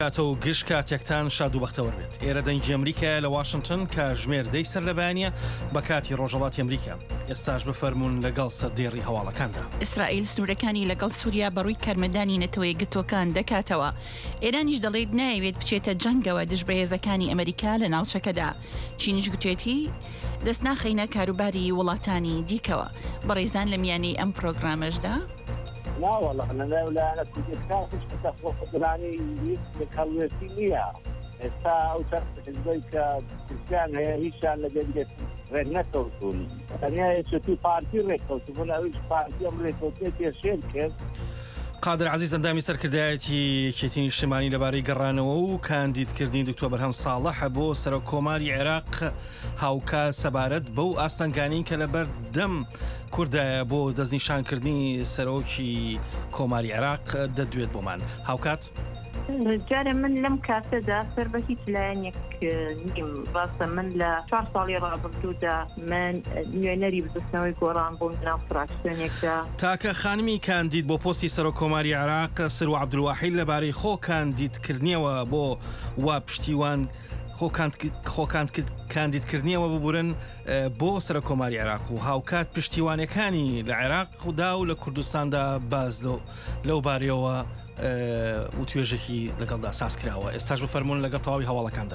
کاتۆ گشت کاتێکتان شاد و بەختەوە بێت. ئێرە دەنگی ئەمریکا لە واشنگتن کە ژمێر دەی سەر لەبانیە بە کاتی ڕۆژهەڵاتی ئەمریکا. ئێستاش بفەرمونون لەگەڵ سەدێڕی هەواڵەکاندا. ئیسرائیل سنوورەکانی لەگەڵ سووریا بەڕووی کارمەندانی نەتەوەی گرتوەکان دەکاتەوە. ئێرانیش دەڵێت نایەوێت بچێتە جەنگەوە دژ بە هێزەکانی ئەمریکا لە ناوچەکەدا. چینیش گوتوێتی دەست ناخەینە کاروباری وڵاتانی دیکەوە. بەڕێزان لە میانەی ئەم پرۆگرامەشدا لا والله أنا لا كنت أتكافش بتخلص قدراني بكالوسي ليا إستا أو تخصص الزيك كريستيان هي هيشان لجديد رنتوتون أنا يشتي بارتي ريكوتون ولا إيش بارتي أمريكوتون شركة قادر عزیز ئەندامی سەرکردایەتی کێتینی نیشتیمانی لەبارەی گەڕانەوە و کاندیدکردنی دکتۆر بەرهەم ساڵح بۆ سەرۆک کۆماری عێراق هاوکات سەبارەت بەو ئاستەنگانین کە لەبەر دەم کوردایە بۆ دەستنیشانکردنی سەرۆکی کۆماری عێراق دەدوێت بۆمان. هاوکات جارە من لەم کاتەدا سەر بە هیچ لایەنێک نیم ڕاستە من لە 4 ساڵی ڕابردوودا من نوێنەری بزستنەوەی گۆڕان بۆ ناو فراکسیۆنێکدا تاکە خانمی کاندید بۆ پۆستی سەرۆک کۆماری عێراق سروو عەبدولواحید لەبارەی خۆ کاندیدکردنیەوە بۆ وا پشتیوان کاندیدکردنیەوە ببورن بۆ سەرۆک کۆماری عێراق و هاوکات پشتیوانەکانی لە عێراق ودا و لە کوردستاندا باز لەو بارەوە و توێژێکی لەگەڵدا ساز کراوە. ئێستاش بفەرمونون لەگەڵ تەواوی هەواڵەکاندا.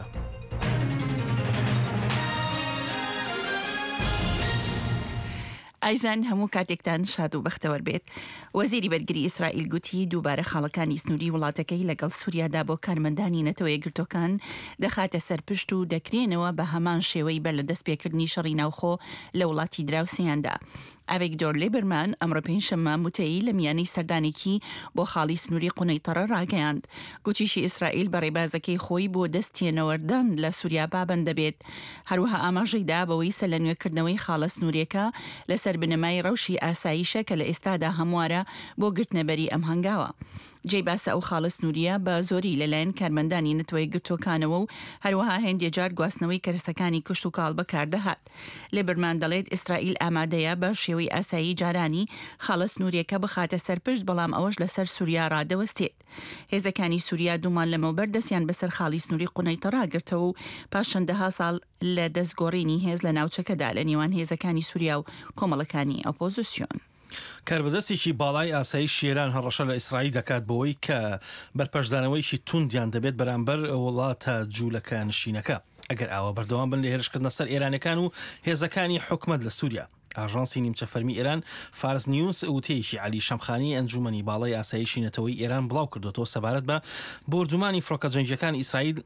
ئایزان هەموو کاتێکتان شاد و بەختەوە بێت. وەزیری بەرگری ئیسرائیل گوتی دووبارە خاڵەکانی سنووری وڵاتەکەی لەگەڵ سووریادا بۆ کارمەندانی نەتەوەی گرتوەکان دەخاتە سەرپشت و دەکرێنەوە بە هەمان شێوەی بەر لە دەستپێکردنی شەڕی ناوخۆ لە وڵاتی دراوسیاندا. ئەڤیگدۆر لێبرمان ئەمڕۆ پێنجشەممە موتەیی لە میانەی سەردانێکی بۆ خاڵی سنووری قونەیتەڕە ڕاگەیاند. گوتیشی ئیسرائیل بە ڕێبازەکەی خۆی بۆ دەستێنەوەردان لە سووریا بابەن دەبێت. هەروەها ئاماژەیدا بەوەی سە لە نوێکردنەوەی خاڵە سنووریەکە لەسەر بنەمای ڕەوشی ئاساییشە کە لە ئێستادا هەموارە بۆ گرتنەبەری ئەم هەنگاوە. جێی باسە ئەو خاڵە سنووریە بە زۆری لەلایەن کارمەندانی نەتەوەی گرتوەکانەوە و هەروەها هێندێ جار گواستنەوەی کەرسەکانی کشت و کاڵ بەکاردەهات. لێبرمان دەڵێت ئیسرائیل ئامادەیە بە شێوەی ئاسایی جارانی خاڵە سنووریەکە بخاتە سەرپشت بەڵام ئەوەش لەسەر سووریا ڕادەوەستێت. هێزەکانی سووریا دوومان لەمەوبەر دەستیان بەسەر خاڵی سنووری قونەیتەڕا گرتەوە و پاش چەندەها ساڵ لە دەستگۆڕینی هێز لە ناوچەکەدا لە نێوان هێزەکانی سووریا و کۆمەڵەکانی ئۆپۆزیسیۆن. کاربەدەستێکی باڵای ئاسایی شێران هەڕەشە لە ئیسرائیل دەکات بەوەی کە بەرپەشدانەوەیکی توندیان دەبێت بەرامبەر وڵاتە جوولەکە نشینەکە ئەگەر ئاوە بەردەوام بن لە هێرشکردنە سەر ئێرانەکان و هێزەکانی حکومەت لە سووریا. ئاژانسی نیمچە فەرمی ئێران فارس نیوز وتەیەکی عەلی شەمخانی ئەنجومەنی باڵای ئاسایشی نەتەوەی ئێران بڵاو کردوەوە سەبارەت بە بۆرجومانی فڕۆکە جەنگیەکانی ئیسرائیل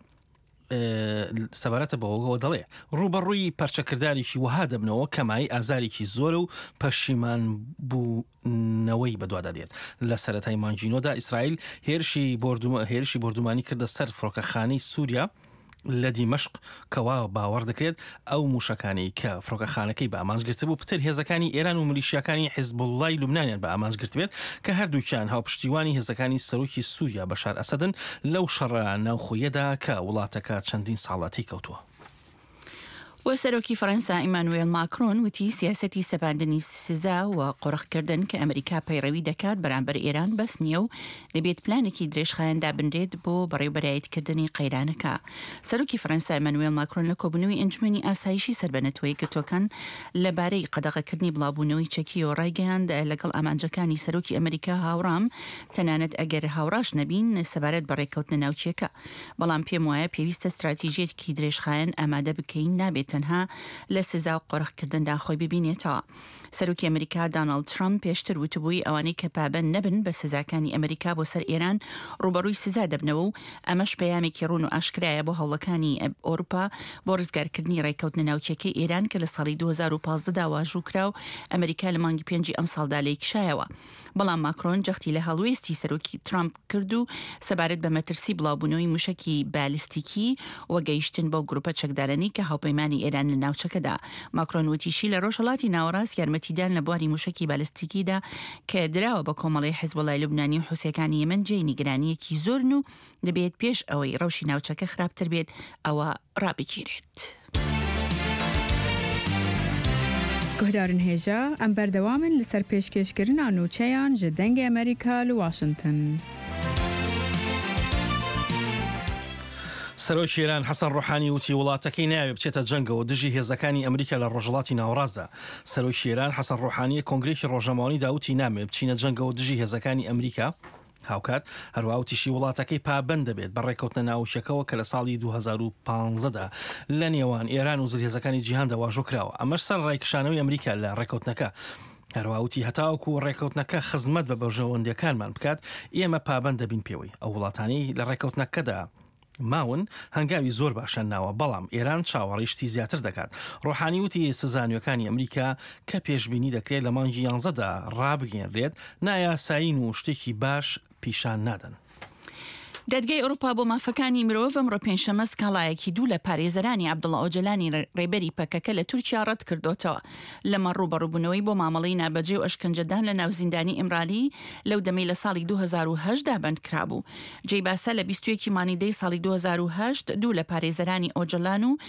سەبارەتە بەوەگەوە دەڵێ ڕوبەڕووی پەرچەکردارێکی وەها دەبنەوە کەمای ئازارێکی زۆرە و پەشیمان بوونەوەی بەدووادا دێت. لە سەرەتای مانجینۆدا ئیسرائیل هێرشی بۆردومانی کردە سەر فڕۆکەخانەی سووریا لە دیمەشق کەوا باوەڕ دەکرێت ئەو موشەکانی کە فڕۆکەخانەکەی بە ئامانجگرتە بوو پتر هێزەکانی ئێران و ملیشیەکانی حیزبوڵڵای لوبنانیان بە ئامانجگرت بێت کە هەردووچیان هاوپشتیوانی هێزەکانی سەرۆکی سووریا بەشار ئەسەدن لەو شەڕە ناوخۆیەدا کە وڵاتەکە چەندین ساڵاتی کەوتووە. و سەرۆکی فەرەنسا ئیمانوێل ماکرۆن وتی سیاسەتی سەپاندنی سزا و قۆڕەخکردن کە ئەمریکا پەیڕەوی دەکات بەرامبەر ئێران بەس نییە و دەبێت پلانێکی درێژخایەندا بنرێت بۆ بەڕێوەبەرایەتکردنی قەیرانەکە. سەرۆکی فەرەنسا ئیمانوێل ماکرۆن لە کۆبوونەوەی ئەنجومەنی ئاسایشی سەربەنەتەوەی گرتوەکان لەبارەی قەدەغەکردنی بڵاوبوونەوەی چەکی و ڕایگەیاند لەگەڵ ئامانجەکانی سەرۆکی ئەمریکا هاوڕام تەنانەت ئەگەر هاوڕاش نەبین سەبارەت بە ڕێککەوتنە ناوچیەکە. بەڵام پێم وایە پێویستە استراتیژیەکی درێژخایەن ئامادە بکەین نابێت تەنها لە سزا و قۆڕەخکردندا خۆی ببینێتەوە. سەرۆکی ئەمریکا داناڵد ترامپ پێشتر وتبووی ئەوانەی کە پابەند نەبن بە سزاکانی ئەمریکا بۆ سەر ئێران ڕوبەڕووی سزا دەبنەوە و ئەمەش پەیامێکی ڕوون و ئاشکرایە بۆ هەوڵەکانی ئەوروپا بۆ ڕزگارکردنی ڕێککەوتنە ناوچەکەی ئێران کە لە ساڵی 2015دا واژوو کرا و ئەمریکا لە مانگی 5 ئەم ساڵدا لێکشایەوە. بەڵام ماکرۆن جەختی لە هەڵوێستی سەرۆکی ترامپ کرد و سەبارەت بە مەترسی بڵاوبوونەوەی موشکی بالیستیکی وەگەیشتن بۆ گروپە چەکدارانی کە هاوپەیمانی ئێران لە ناوچەکەدا. ماکرۆن وتیشی لە ڕۆژهەڵاتی ناوەڕاست یارمەتیدان لە بواری موشکی بالیستیکیدا کە دراوە بە کۆمەڵی حیزبوڵای لوبنانی و حوسیەکانی یەمەن جێی نیگرانیەکی زۆرن و دەبێت پێش ئەوەی ڕەوشی ناوچەکە خراپتر بێت ئەوە ڕابگیرێت. گهدارن هێژە ئەم بەردەوامن لەسەر پێشکەشکردنا نوچەیان ji dengê Amerîka li Washington. سەرۆکی ئێران حەسەن ڕۆحانی وتی وڵاتەکەی ناوێت بچێتە جەنگەوە دژی هێزەکانی ئەمریکا لە ڕۆژهەڵاتی ناوەڕاستدا. سەرۆکی ئێران حەسەن ڕۆحانی کۆنگرێکی ڕۆژنامەوانی داوتی نامێت بچینە جەنگەوە دژی هێزەکانی ئەمریکا. هاوکات هەروەوتیشی وڵاتەکەی پابند دەبێت بە ڕێکەوتنە ناوچەکەەوە کە لە ساڵی 2015دا لە نێوان ئێران و زرهێزەکانی جیهاندا واژۆکراوە. ئەمەش سەر ڕێکشانەوەی ئەمریکا لە ڕێکەوتنەکە. هەروەوتی هەتاوەکو ڕێکەوتنەکە خزمەت بە بەژەوەندەکانمان بکات ئێمە پابند دەبین پێوەی. ئەو وڵاتانەی لە ڕێکەوتنەکەدا ماون هەنگاوی زۆر باشە ناوە، بەڵام ئێران چاوەڕیشتی زیاتر دەکات. ڕۆحانی وتی سزانیەکانی ئەمریکا کە پێشبینی دەکرێت لە مانگی 11دا ڕابگەێنرێت نایاساین و شتێکی باش پیشان نادەن. دادگای ئەوروپا بۆ مافەکانی مرۆڤ ئەمڕۆ پێنجشەمە سکاڵایەکی دوو لە پارێزەرانی عەبدوڵڵا ئۆجەلانی ڕێبەری پەکەکە لە تورکیا ڕەت کردوتەوە لەمە ڕوبەڕووبوونەوەی بۆ مامەڵەی نابەجێ و ئەشکەنجەدان لە ناوزیندانی ئیمرالی لەو دەمەی لە ساڵی 2010دا بەند کرابوو. جێی باسە لە 21 مانیدەی ساڵی 2010 دوو لە پارێزەرانی ئۆجەلان و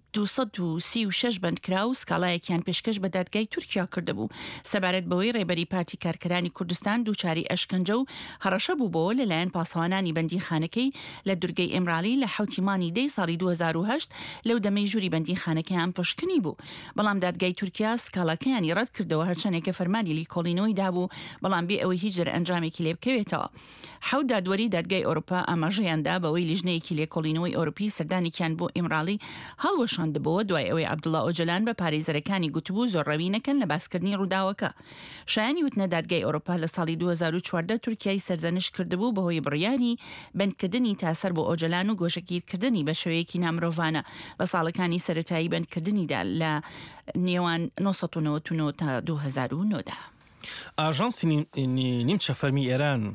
236 بەندکرا و سکاڵایەکیان پێشکەش بە دادگای تورکیا کردبوو سەبارەت بەوەی ڕێبەری پارتی کارکەرانی کوردستان دووچاری ئەشکەنجە و هەڕەشە بوو بۆ لەلایەن پاسەوانانی بەندی خانەکەی لە دورگەی ئیمرالی لە حوتیمانی دەی ساڵی 2010 لەو دەمەی ژووری بەندی خانەکەیان پشکنی بوو. بەڵام دادگای تورکیا سکاڵەکەیانی ڕەت کردەوە هەرچەندێکە فەرمانی لیکۆڵینەوەی دابوو، بەڵام بێ ئەوەی هیچ ئەنجامێکی لێ بکەوێتەوە. حەوت دادوەری دادگای ئەوروپا ئاماژەیاندا بەوەی لیژنەیەکی لێکۆڵینەوەی ئەوروپی سەردانێکیان بۆ ئیمرالی هەڵوەشاندبەوە دوای ئەوەی عەبدوڵڵا ئۆجەلان بە پارێزەرەکانی گوتبوو زۆرڕەوی نەکەن لە باسکردنی ڕووداوەکە. شایانی وتنە دادگای ئەوروپا لە ساڵی 2014 تورکیای سەرزەنش کردبوو بەهۆی بڕیاری بەندکردنی تاسەر بۆ ئۆجەلان و گۆشەگیرکردنی بە شێوەیەکی نامرۆڤانە لە ساڵەکانی سەرەتایی بەندکردنیدا لە نێوان 1999 تا 2009دا. ئاژانسی نیمچە فەرمی ئێران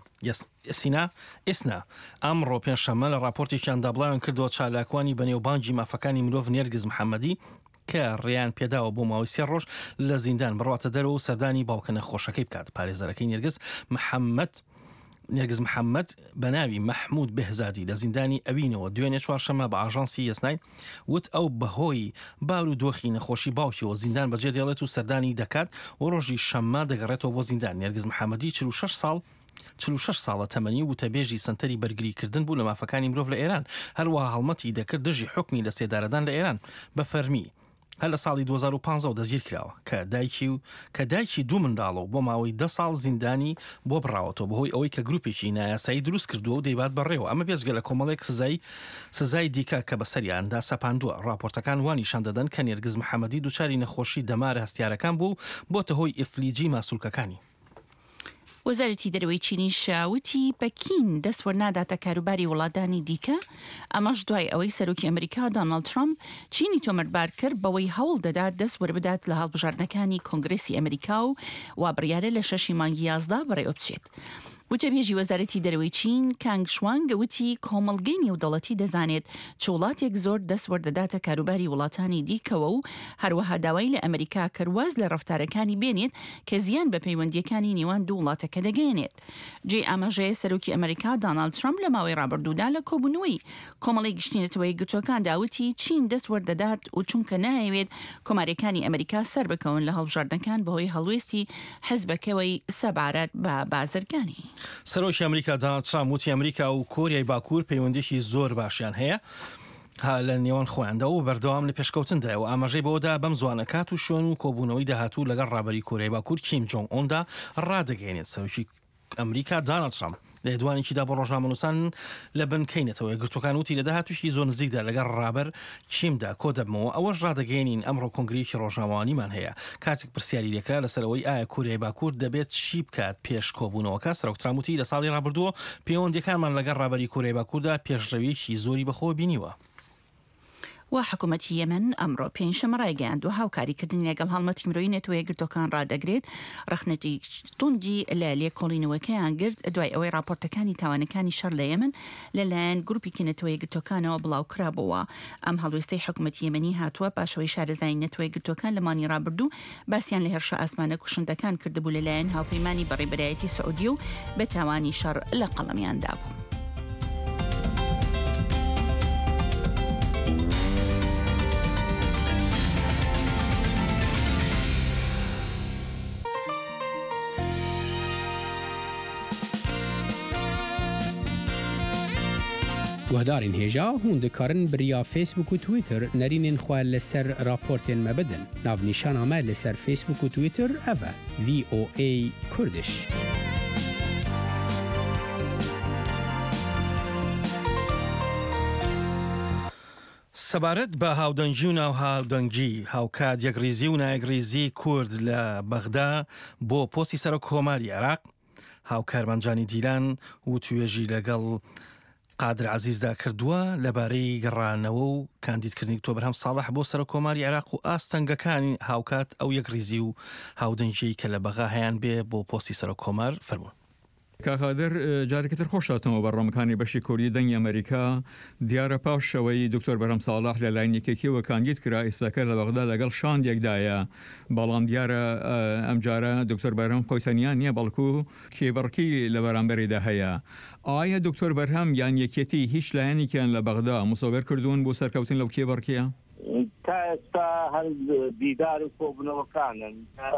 ئێسنا ئەمڕۆ پێنجشەمە لە راپۆرتێکیاندا بڵاویان کردەوە چالاکوانی بەنێوبانگی مافەکانی مرۆڤ نێرگز محەممەدی کە ڕێیان پێداوە بۆ ماوەی 3 ڕۆژ لە زیندان بڕاتە دەرەوە و سەردانی باوکە نەخۆشەکەی بکات. پارێزەرەکەی نێرگز محەممەد بە ناوی مەحموود بێهزادی لە زیندانی ئەوینەوە دوێنێ چوارشەمە بە ئاژانسی ئێسنای وت ئەو بەهۆی باور و دۆخی نەخۆشی باوکیەوە زیندان بەجێ دێڵێت و سەردانی دەکات و ڕۆژی شەممە دەگەڕێتەوە بۆ زیندان. نێرگز محەممەدی 46 ساڵە تەمەنی و تەبێژی سنتەری بەرگریکردن بوو لە مافەکانی مرۆڤ لە ئێران، هەروەها هەڵمەتی دەکرد دژی حکمی لە سێدارەدان لە ئێران بە فەرمی هەر لە ساڵی 2015 دەستگیر کراوە کە دایکی دوو منداڵە و بۆ ماوەی 10 ساڵ زیندانی بۆ بڕاوەتەوە بەهۆی ئەوەی کە گروپێکی نایاسایی دروست کردووە و دەیبات بەڕێوە. ئەمە بێزگە لە کۆمەڵێک سزای دیکە کە بەسەریاندا سەپاندووە. راپۆرتەکان وانیشان دەدەن کە نێرگز محەممەدی دووچاری نەخۆشی دەمارە هەستیارەکان بوو بۆتە هۆی ئیفلیجی ماسوولکەکانی. وەزارەتی دەرەوەی چینی شاوتی پەکین دەستوەر ناداتە کاروباری وڵاتانی دیکە، ئەمەش دوای ئەوەی سەرۆکی ئەمریکا دۆناڵد ترامپ چینی تۆمەتبار کرد بەوەی هەوڵ دەدات دەستوەر بدات لە هەڵبژاردنەکانی کۆنگرێسی ئەمریکا و وابڕیارە لە 6 مانگی 11 بەڕێوە بچێت. وتەبێژی وەزارەتی دەرەوەی چین کانگ شوانگ گەوتی کۆمەڵگەی نێودەوڵەتی دەزانێت چ وڵاتێک زۆر دەستوەردەداتە کاروباری وڵاتانی دیکەوە و هەروەها داوای لە ئەمریکا کردواز لە ڕەفتارەکانی بێنێت کە زیان بە پەیوەندیەکانی نێوان دوو وڵاتەکە دەگەێنێت. جێ ئاماژەیە سەرۆکی ئەمریکا دۆناڵد ترامپ لە ماوەی ڕابردوودا لە کۆبوونەوەی کۆمەڵی گشتینەتەوەی گرتوەکان داوتی چین دەستوەردەدات و چونکە نایەوێت کۆماریەکانی ئەمریکا سەر بکەون لە هەڵبژاردنەکان بەهۆی هەڵوێستی حزبەکەوەی سەبارەت بە بازرگانی. سەرۆکی ئەمریکا دۆناڵد ترامپ وتی ئەمریکا و کۆریای باکوور پەیوەندیی زۆر باشیان هەیە لە نێوان خۆیاندا و بەردەوام لە پێشکەوتندا و ئاماژەی بەوەدا بەم زوانەکات و شوێن و کۆبوونەوەی داهاتوو لەگەڵ ڕابەری کۆریای باکوور کیم جۆنگ ئۆندا ڕادەگەێنێت. سەرۆکی ئەمریکا دۆناڵد ترامپ لە دوانێکیدا بۆ ڕۆژنامەنووسان لە بنکەینەتەوە گرتوەکان وتی لە داهاتووشی زۆر نزیکدا لەگەڵ ڕابەر کیمدا کۆ دەبمەوە ئەوەش ڕادەگەێنین ئەمڕۆ کۆنگرێکی ڕۆژنامەوانیمان هەیە. کاتێک پرسیاری لێکرا لەسەرەوەی ئایا کۆریای باکوور دەبێت چی بکات پێش کۆبوونەوەکە، سەرۆک ترامپ وتی لە ساڵی ڕابردووە پەیوەندیەکانمان لەگەڵ ڕابەری کۆریای باکووردا پێشڕەویەکی زۆری بەخۆ بینیوە. و حکوومەتی یەمەن ئەمڕۆ پێنجشەمە ڕایگەیاند و هاوکاریکردنی لەگەڵ هەڵمەتی مرۆیی نەتەوەی گرتوەکان ڕادەگرێت ڕەخنەتی توندی لە لێکۆڵینەوەکەیان گرت دوای ئەوەی راپۆرتەکانی تاوانەکانی شەڕ لە یەمەن لەلایەن گروپێکی نەتەوەی گرتوەکانەوە بڵاوکرابەوە. ئەم هەڵوێستەی حکوومەتی یەمەنی هاتووە پاشەوەی شارەزای نەتەوەی گرتوەکان لە مانی ڕابردوو باسییان لە هێرشە ئاسمانە کوشندەکان کردبوو لەلایەن هاوپەیمانی بەڕێبەرایەتی سعودی و بە تاوانی شەڕ لە قەڵەمیاندا بوو. گهدارین هێژا هون دikarin biriya Facebook و Twitter nerînên xwe li ser raportên me bidin. Navnîşana me li ser Facebook û Twitter ev e VOA Kurdish. سەبارەت بە هاودەنگی و ناو هاودەنگی هاوکات یەکریزی و نایەکریزی کورد لە بەغدا بۆ پۆستی سەرۆک کۆماری عێراق هاوکارمەنجانی دیلان و توێژی لەگەڵ قادر عەزیزدا کردووە لەبارەی گەڕانەوە و کاندیدکردنی ئۆکتۆبەر هەم ساڵح بۆ سەرۆک کۆماری عێراق و ئاستەنگەکانی هاوکات ئەو یەکریزی و هاودەنگی کە لە بەغا هەیان بێ بۆ پۆستی سەرۆک کۆمار فەرموون. کاکادر جارێکتر خۆشاتەوە بەڕۆمەکانی بەشی کوردی دەنگی ئەمریکا دیارە پاشەوەی دکتۆر بەرهەم ساڵح لە لای یەکێتیەوە کاندید کرا ئێستاکە لە بەغدا لەگەڵ شاندێکدایە بەڵام دیارە ئەمجارە دکتۆر بەرهەم خۆی تەنیا نییە بەڵکو کێبڕکی لە بەرامبەریدا هەیە. ئایا دکتۆر بەرهەم یان یەکێتی هیچ لایەنێکیان لە بەغدا مصۆبەر کردوون بۆ سەرکەوتن لەو کێبڕکیە؟ تا ئێستا هەر دیدار و کۆبنەوەکانن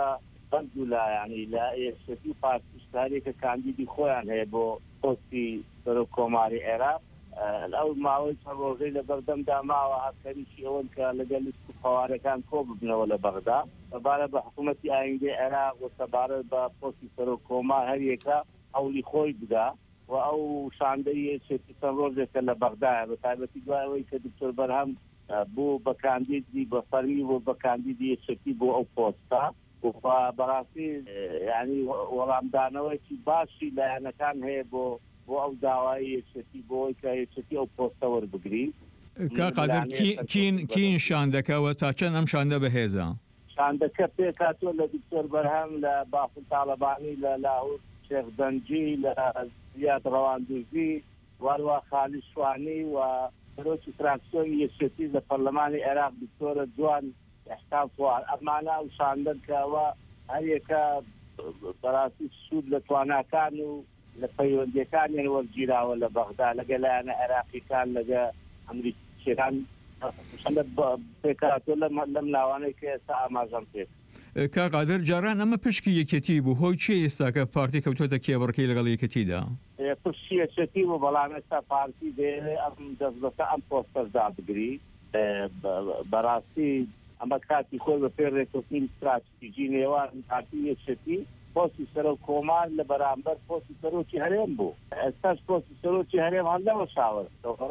بەندولا ینی لە ئێستی پارتیشتارێکە کاندیدی خۆیان هەیە بۆ پۆستی سەرۆک کۆماری عێراق ئەو ماوەی چەند ڕۆژەی لە بەردەمدا ماوە هەرکەریشی ئەوەن کە لەگەڵ لیست قەوارەکان کۆ ببنەوە لە بەغدا سەبارەت بە حکوومەتی ئایندەی عێراق و سەبارەت بە پۆستی سەرۆک کۆمار هەریەکە هەوڵی خۆی بدا و ئەو شاندەی چێتی چەند ڕۆژێکە لە بەغدایە بە تایبەتی دوای ئەوەی کە دکتۆر بەرهەم بوو بە کاندیدی بە فەرمی بۆ بە کاندیدی یەکێتی بۆ ئەو پۆستە بەڕاستی ینی وەڵامدانەوەیکی باشی لایەنەکان هەیە بۆ ئەو داوای یەکێتی بۆی کە یەکێتی ئەو پۆستە وەربگری. کاقادر کین شاندەکەوە تا چەند ئەم شاندە بەهێزە؟ شاندەکە پێکاتوە لە دکتۆر بەرهەم لە باخون تاڵەبانی لە لاهور شێخدەنجی لە زیاد ڕەواندوزی واروە خالی شوانی و سەرۆکی فراکسیۆنی یەکێتی لە پەرلەمانی عێراق دکتۆرە جوان احسان فوار ئەمانە و شاندن کەەوە هەریەکە بەڕاستی سوود لە تواناکان و لە پەیوەندیەکانیان وەرگیراوە لە بەغدا لەگە لایەنە عێراقیەکان لەگە ئەمریکیەکان پێکاتۆ لەم ناوانەی کە ئێستا ئاماژەم پێ. کاقادر جاران ئەمە پشکی یەکێتی بوو هۆی چی ئێستاکە پارتی کەوتۆتە کێبڕکەی لەگەڵ یەکێتیدا؟ پشتی یەکێتی بوو بەڵام ئێستا پارتی دێ ئەم دەستبەکە ئەم پۆستەردا بگری بەڕاستی ئەمە کاتی خۆی بە پێ ڕێکوتنی استراتیژی نێوان پارتی یەکێتی پۆستی سەرۆک کۆمار لە بەرامبەر پۆستی سەرۆکی هەرێم بوو. ئێستاش پۆستی سەرۆکی هەرێم هەندەوە شاوەر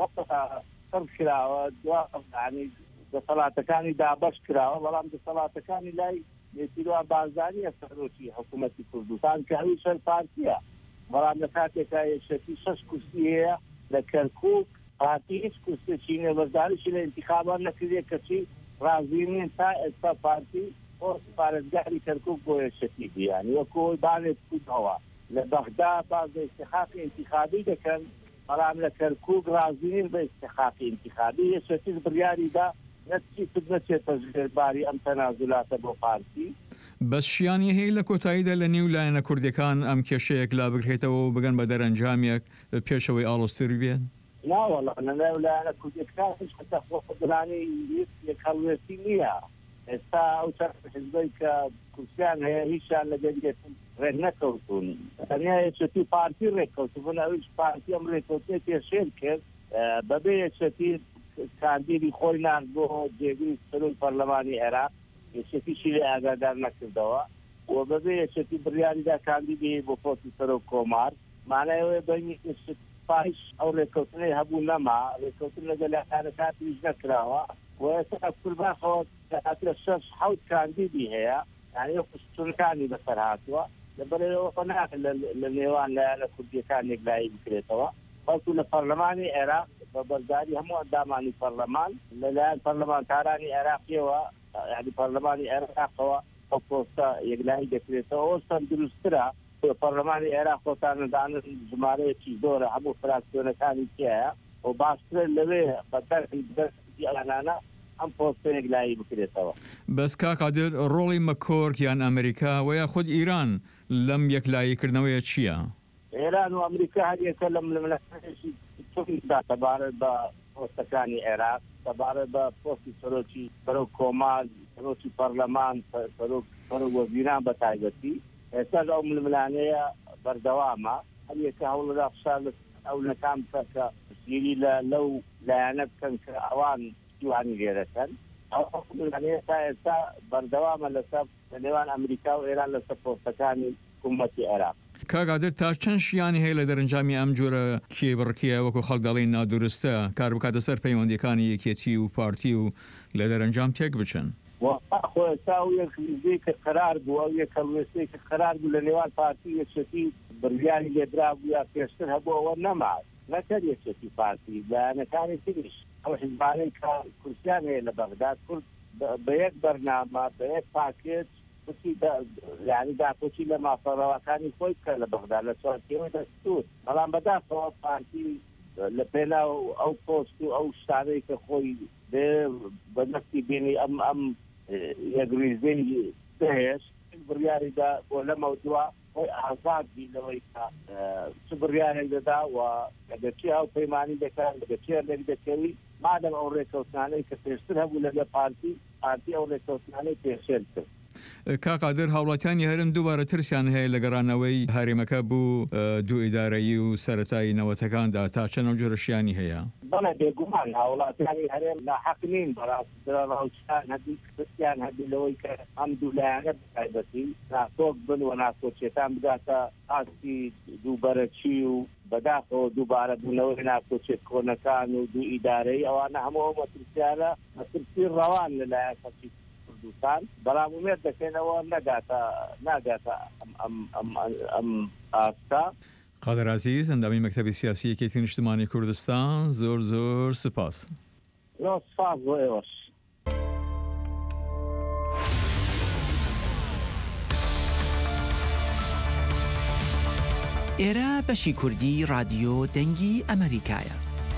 سەر کراوە دوانی دەسەڵاتەکانی دابەش کراوە بەڵام دەسەڵاتەکانی لای نێتیروان بازاریە سەرۆکی حکوومەتی کوردستان کە هەوی سەر پارتیە بەڵام لە کاتێکا یەکێتی 6 کورسی هەیە لە کەرکووک پارتی هیچ کورسێکی نییە بەشداریشی لە ئینتیخابات نەکردێ کەچی رازیین تا ئێستا پارتی پارێزگاری کەرکووک بۆ یەکێتی بیانی وەکۆی بانێت کوتەوە لە بەغدا باز بە ئیستیحقاقی ئینتیخابی دەکەن بەڵام لە کەرکووک رازیین بە ئیستیحقاقی ئینتیخابی یەکێتیش بڕیاریدا نەچی نەچێتە ژێرباری ئەم تەنازولاتە بۆ پارتی. بەس شیانی هەیە لە کۆتاییدا لە نێو لایەنە کوردەکان ئەم کێشەیەک لا بگرێتەوە و بگەن بە دەرەنجامێک پێشەوەی ئاڵۆزتر بێت؟ ناوەڵا لەناو لایەنە کوردەکان هیچ خۆخۆدرانی هەڵوێستی نییە. ئێستا ئەو چەند حیزبەی کە کورسیان هەیە هیچیان لەگەل ڕێک نەکەوتون تەنیا یەکێتی پارتی ڕێککەوتبوون ئەویش پارتی ئەم ڕێککەوتنی پێشێر کرد بەبێ یەکێتی کاندیدی خۆی نان بۆ جێگیری سەرۆی پەرلەمانی عێراق یەکێتیشی لێ ئاگادار نەکردەوە و بەبێ یەکێتی بڕیاریدا کاندیدی بۆ پۆستی سەرۆک کۆمار مانایەوەی بەینی پاش ئەو ڕێککەوتنەی هەبوو نەما ڕێککەوتن لەگەل لایەنەکانی هیچ نەکراوە و ئێستا قورباخەوە لە 6-7 کاندیدی هەیە یعنی قوشتونەکانی بەسەر هاتووە لەبەرەوە ناکە لە نێوان لایەنە کوردیەکان یەکلایی بکرێتەوە بەڵکو لە پەرلەمانی عێراق بە بەرداری هەموو ئەندامانی پەرلەمان لەلایەن پەرلەمانتارانی عێراقیەوە یعنی پەرلەمانی عێراقەوە ئەو پۆستە یەکلایی دەکرێتەوە ئەوستان دروسترە پەرلەمانی عێراق خۆتانەدانن ژمارەیەکی زۆرە هەموو فراکسیۆنەکانی تایە و باشترە لەوێ بەدەستی ئەلانانە ئەم پۆستە یەکلایی بکرێتەوە. بەس کاقادر ڕۆڵی مەکۆرک یان ئەمریکا و یا خود ئیران لەم یەکلاییکردنەوەیە چییە؟ ئێران و ئەمریکا هەریەکە لەم لەمەلەکەشی دا سەبارەت بە پۆستەکانی عێراق سەبارەت بە پۆستی سەرۆکی سەرۆک کۆمار سەرۆکی پەرلەمان سەرۆک وەزیران بە تایبەتی ئێستا ئەو ململانەیە بەردەوامە هەریەکە هەوڵدا فشار ئەو لەکان بکە سیری لەو لایەنە بکەن کە ئەوان سیوانی لێرەکەن ئەو تا ئێستا بەردەوامە لەسەر نێوان ئەمریکا و ئێران لەسەر پۆستەکانی حکوومەتی عێراق. کاگادر تا چەند شیانی هەیە لە دەرەنجامی ئەم جۆرە کێبڕکیە وەکو خەڵک دەڵێن نادروستە کار بکاتە سەر پەیوەندیەکانی یەکێتی و پارتی و لە دەرەنجام تێک بچن. خۆ ئێستا و یەکێک کە قرار بوو ئەو یەک هەڵوێستەی کە قرار بوو لە نێوان پارتی یەکێتی بڕیاری لێدرا بوو یا پێشتر هەبوو ئەوە نەمات نەکرد یەکێتی پارتی لایەنەکانی تریش ئەو حیزبانەی کە کورسیان هەیە لە بەغداد کورد بە یەک بەرنامە بە یەک پاکێت یعنی داپۆچی لە مافەڕەوەکانی خۆی بکە لە بەغداد لە چوارچێوەی دەستور بەڵام بەداخەوە پارتی لە پێناو ئەو پۆست و ئەو شتانەی کە خۆی بەدەستی بینی ئەم یەکریزەی دەهێشت بڕیاریدا بۆ لەمە دووە خۆی ئازاد بی لەوەی کە چ بڕیارێک دەدا و دەچی ئەو پەیمانی دەکات دەچێ لێک دەکەوی مادەم ئەو ڕێکەوتانەی کە پێشتر هەبوو لەگە پارتی ئەو ڕێکەوتانەی پێشێل کرد. کاقادر هاوڵاتیانی هەرم دووبارە ترسیان هەیە لە گەڕانەوەی هەرێمەکە بوو دوو ئیدارەیی و سەرەتایی نەوەتەکاندا تا چەند جۆرەشیانی هەیە. بەڵێ بێگومان هاوڵاتیانی هەرێم ناحەق نین بەڕاستیان هەبی کردیان هەبی لەوەی کە ئەم دوولایەنە بتایبەتی ناکۆک بن و ناکۆچێتان بداتە ئاستی دووبەرەچی و بەداخەوە دووبارە بوونەوەی ناکۆچێت کۆنەکان و دوو ئیدارەی ئەوانە هەموو مەترسیانە مەترسی ڕەوان لەلایەن خەڵکی کوردستان بەڵام ومێد دەکەنەوە ناگاتە ئەم ئاستا. قادر عزیز ئەندامی مەکتەبی سیاسی یەکێتی نیشتمانی کوردستان زۆر سپاس. سپاس بۆ ئێوەش. ئێرە بەشی کوردی رادیۆ دەنگی ئەمریکایە.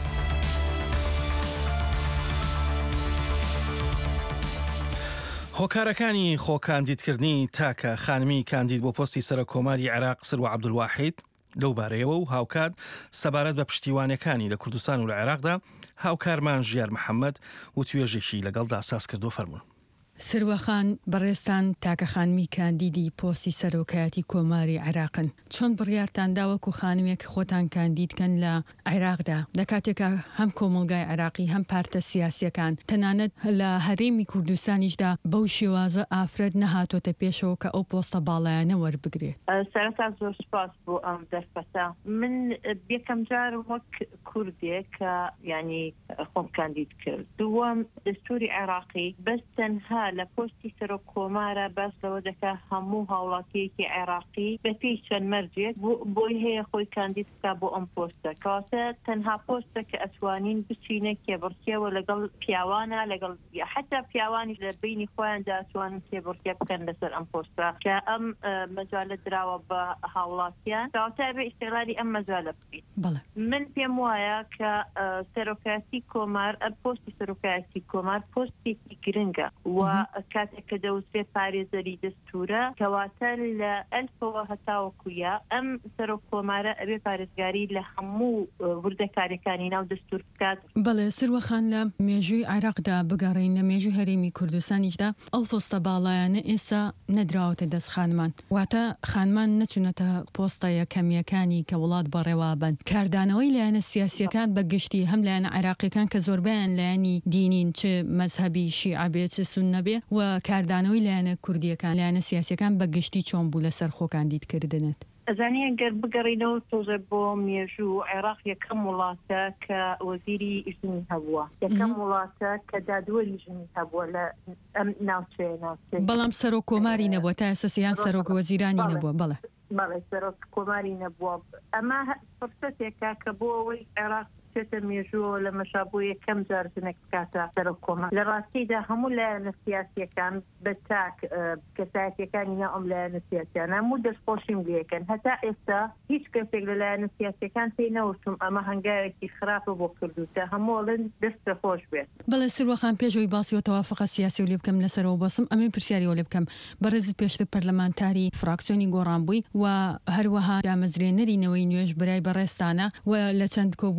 هۆکارەکانی خۆکاندیدکردنی تاکە خانمی کاندید بۆ پۆستی سەرۆک کۆماری عێراق سروە عەبدولواحید لەو بارەیەوە و هاوکات سەبارەت بە پشتیوانەکانی لە کوردستان و لە عێراقدا هاوکارمان ژیار محەممەد و توێژێکی لەگەڵدا ئاساس کردو فەرموون. سروەخان بەڕێستان تاکە خانمی کاندیدی پۆستی سەرۆکایەتی کۆماری عێراقن چۆن بڕیارتاندا وەکو خانمێک خۆتان کاندیدکەن لە عێراقدا لە کاتێکە هەم کۆمەڵگای عێراقی هەم پارتە سیاسیەکان تەنانەت لە هەرێمی کوردستانیشدا بەو شێوازە ئافرەت نەهاتۆتە پێشەوە کە ئەو پۆستە باڵایانە وەربگرێت. سەرەتا زۆر سپاس بۆ ئەم دەرفەتە من یەکەم جار وەک کوردێک کە ینی خۆم کاندید کرد دووەم دەستوری عێراقی بەس تەنها لە پۆستی سەرۆک کۆمارە باس لەوە دەکا هەموو هاوڵاتیەکی عێراقی بە پێی چەند مەرجێک بۆی هەیە خۆی کاندید بکا بۆ ئەم پۆستە کاتە تەنها پۆستە کە ئەتوانین بچینە کێبڕکێەوە لەگەڵ پیاوانە لەگەڵ حتا پیاوانی لە بینی خۆیاندا ئەتوانن کێبڕکێ بکەن لەسەر ئەم پۆستە کە ئەم مەجالە دراوە بە هاوڵاتیان کاتە بە ئیستیغلالی ئەم مەجالە بکەین. من پێم وایە کە سەرۆکایەتی کۆمار پۆستی سەرۆکایەتی کۆمار پۆستێکی گرنگە و کاتێک کە دەوترێت پارێزەری دەستورە کەواتە لە ئەلفەوە هەتاوەکویە ئەم سەرۆک کۆمارە ئەبێ پارێزگاری لە هەموو وردەکاریەکانی ناو دەستور بکات. بەڵێ سروەخان لە مێژووی عێراقدا بگەڕین لە مێژووی هەرێمی کوردستانیشدا ئەو پۆستە باڵایانە ئێستا نەدراوەتە دەست خانمان واتە خانمان نەچونەتە پۆستە یەکەمیەکانی کە وڵات بەڕێوا بن کاردانەوەی لایەنە سیاسیەکان بەگشتی هەم لایەنە عێراقیەکان کە زۆربیان لایەنی دینین چ مەزهەبی شیعە بێت چ سوننە بێ و کاردانەوەی لایەنە کوردیەکان لایەنە سیاسیەکان بەگشتی چۆن بوو لەسەر خۆ کاندیدکردنت. ئەزانی ئەگەر بگەڕینەوە تۆزە بۆ مێژوو عێراق یەکەم وڵاتە کە وەزیری ژنی هەبووە یەکەم وڵاتە کە دادوەری ژنی هەبووە لە ئەم ناوچەیە بەڵام سەرۆک کۆماری نەبووە تا ئێستا سەرۆک وەزیرانی نەبووە. بەڵێ سەرۆک کۆماری نەبووە ئەمە فرسەتێکە کە بۆ ئەوەی عێراق چێتە مێژووە لە مەشابوو یەکەم جار ژنێک بکاتە سەرۆک کۆمار لە ڕاستیدا هەموو لایەنە سیاسیەکان بە تاک کەسایەتیەکانی ناو ئەم لایەنە سیاسیان هەموو دەستخۆشیم لێکەن هەتا ئێستا هیچ کەسێک لە لایەنە سیاسیەکان پێی نەوتم ئەمە هەنگاوێکی خراپە بۆ کردوتە هەمووڵن دەستە خۆش بێت. بەڵێ سروەخان پێشەوەی باسی و تەوافقە سیاسی و لێ بکەم لەسەرەوە بەسم ئەمەی پرسیاریەوە لێ بکەم بەڕێزت پێشتر پەرلەمانتاری فراکسیۆنی گۆڕانبووی و هەروەها دامەزرێنەری نەوەی نوێژ برای بەڕێستانە و لە چەند کۆبوونەوەیەک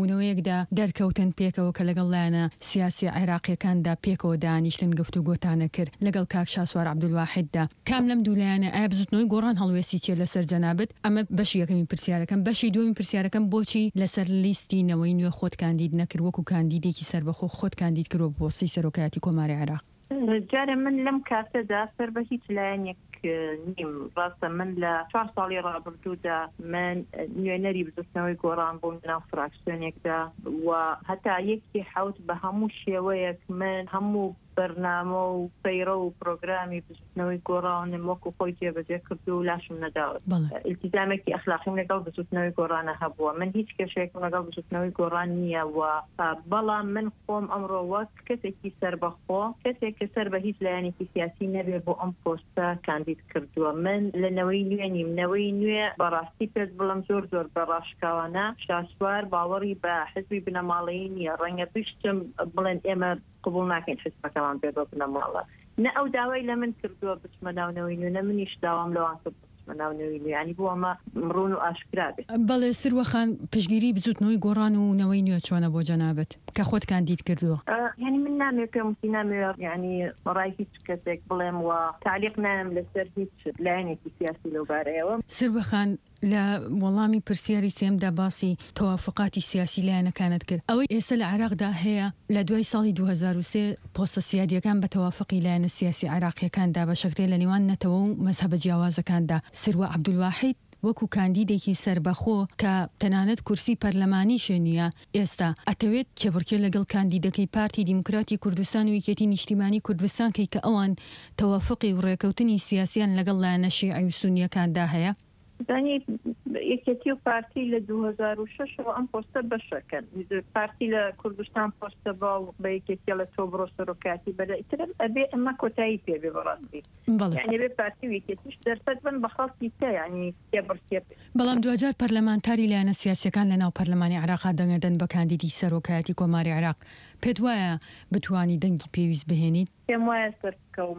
تایدا دەرکەوتن پێکەوە کە لەگەڵ لایەنە سیاسی عێراقیەکاندا پێکەوە دانیشتن گفتوگۆتانە کرد لەگەڵ کاک شاسوار عەبدولواحیددا کام لەم دوولایەنە ئایا بزوتنەوەی گۆڕان هەڵوێستی چیە لەسەر جەنابەت ئەمە بەشی یەکەمی پرسیارەکەم بەشی دووەمی پرسیارەکەم بۆچی لەسەر لیستی نەوەی نوێ خۆت کاندید نەکرد وەکو کاندیدێکی سەربەخۆ خۆت کاندید کردوە بۆ پۆستی سەرۆکایەتی کۆماری عێراق جارە من لەم کاتەدا سەر بە هیچ لایەنێک نیم ڕاستە من لە 4 ساڵی ڕابردوودا من نوێنەری بزوتنەوەی گۆڕان بووم ناو فراکسیۆنێکدا و هەتا یەکی حوت بە هەموو شێوەیەک من هەموو بەرنامە و پەیڕە و پرۆگرامی بزوتنەوەی گۆڕانم وەکو خۆی جێبەجێ کردو و لاشم نەداوت ئیلتیزامێکی ئەخلاقیم لەگەڵ بزوتنەوەی گۆڕانە هەبووە من هیچ کێشەیەکم لەگەڵ بزوتنەوەی گۆڕان نییە و بەڵام من خۆم ئەمڕۆ وەک کەسێکی سەربەخۆ کەسێک کە سەر بە هیچ لایەنێکی سیاسی نەبێ بۆ ئەم پۆستە کاندید کردووە من لە نەوەی نوێنیم نەوەی نوێ بەڕاستی پێت بڵم زۆر بەڕاشکاوانە شاسوار باوەڕی بە حزبی بنەماڵەیی نییە ڕەنگە پشتم بڵێن ئێمە قبول ناکەین حزبەکەمان پێ بە بنەماڵە نە ئەو داوای لە من کردووە بچمە ناونەوەی نوێ نە منیش داوام لەوان کرد ناونەوەی نوێ ینی بۆ ئەمە ڕوون و ئاشکرا بێت بەڵێ سروەخان پشگیری بزوتنەوەی گۆڕان و نەوەی نوێ چۆنە بۆ جەنابەت کە خۆت کاندید کردووە ینی من نامێ پێم نامێ ینی ڕای هیچ کەسێک بڵێم و تعلیق نام لەسەر هیچ لایەنێکی سیاسی لەوبارەیەوە سروەخان لە وەڵامی پرسیاری سێمدا باسی تەوافقاتی سیاسی لایەنەکانت کرد ئەوەی ئێستا لە عێراقدا هەیە لە دوای ساڵی 2023 پۆستە سیادیەکان بە تەوافقی لایەنە سیاسی عێراقیەکاندا بە شەکرێ لە نێوان نەتەوە و مەزهەبە جیاوازەکاندا سروە عەبدولواحید وەکو کاندیدێکی سەربەخۆ کە تەنانەت کورسی پەرلەمانیشە نییە ئێستا ئەتەوێت کێبڕکێ لەگەڵ کاندیدەکەی پارتی دیموکراتی کوردستان و یەکێتی نیشتیمانی کوردستان کەی کە ئەوان تەوافقی و ڕێکەوتنی سیاسیان لەگەڵ لایەنە شیعی و سونیەکاندا هەیە زانی یەکێتی و پارتی لە 2006 ئەم پۆستە بەشەکەن پارتی لە کوردستان پۆستە باو بە یەکێتی لە تۆ بڕۆ سەرۆکاتی بەدەئیتر ئەبێ ئەمە کۆتایی پێبێ بەڕاستی یعنی بێ پارتی و یەکێتیش دەرفەت بن بە خەڵکی تە ینی تێبڕکێ بەڵام دوجار پەرلەمانتاری لایەنە سیاسیەکان لەناو پەرلەمانی عێراقا دەنگەدەن بە کاندیدی سەرۆکایەتی کۆماری عێراق پێت وایە بتوانی دەنگی پێویست بهێنیت پێم وایە سەرکەوم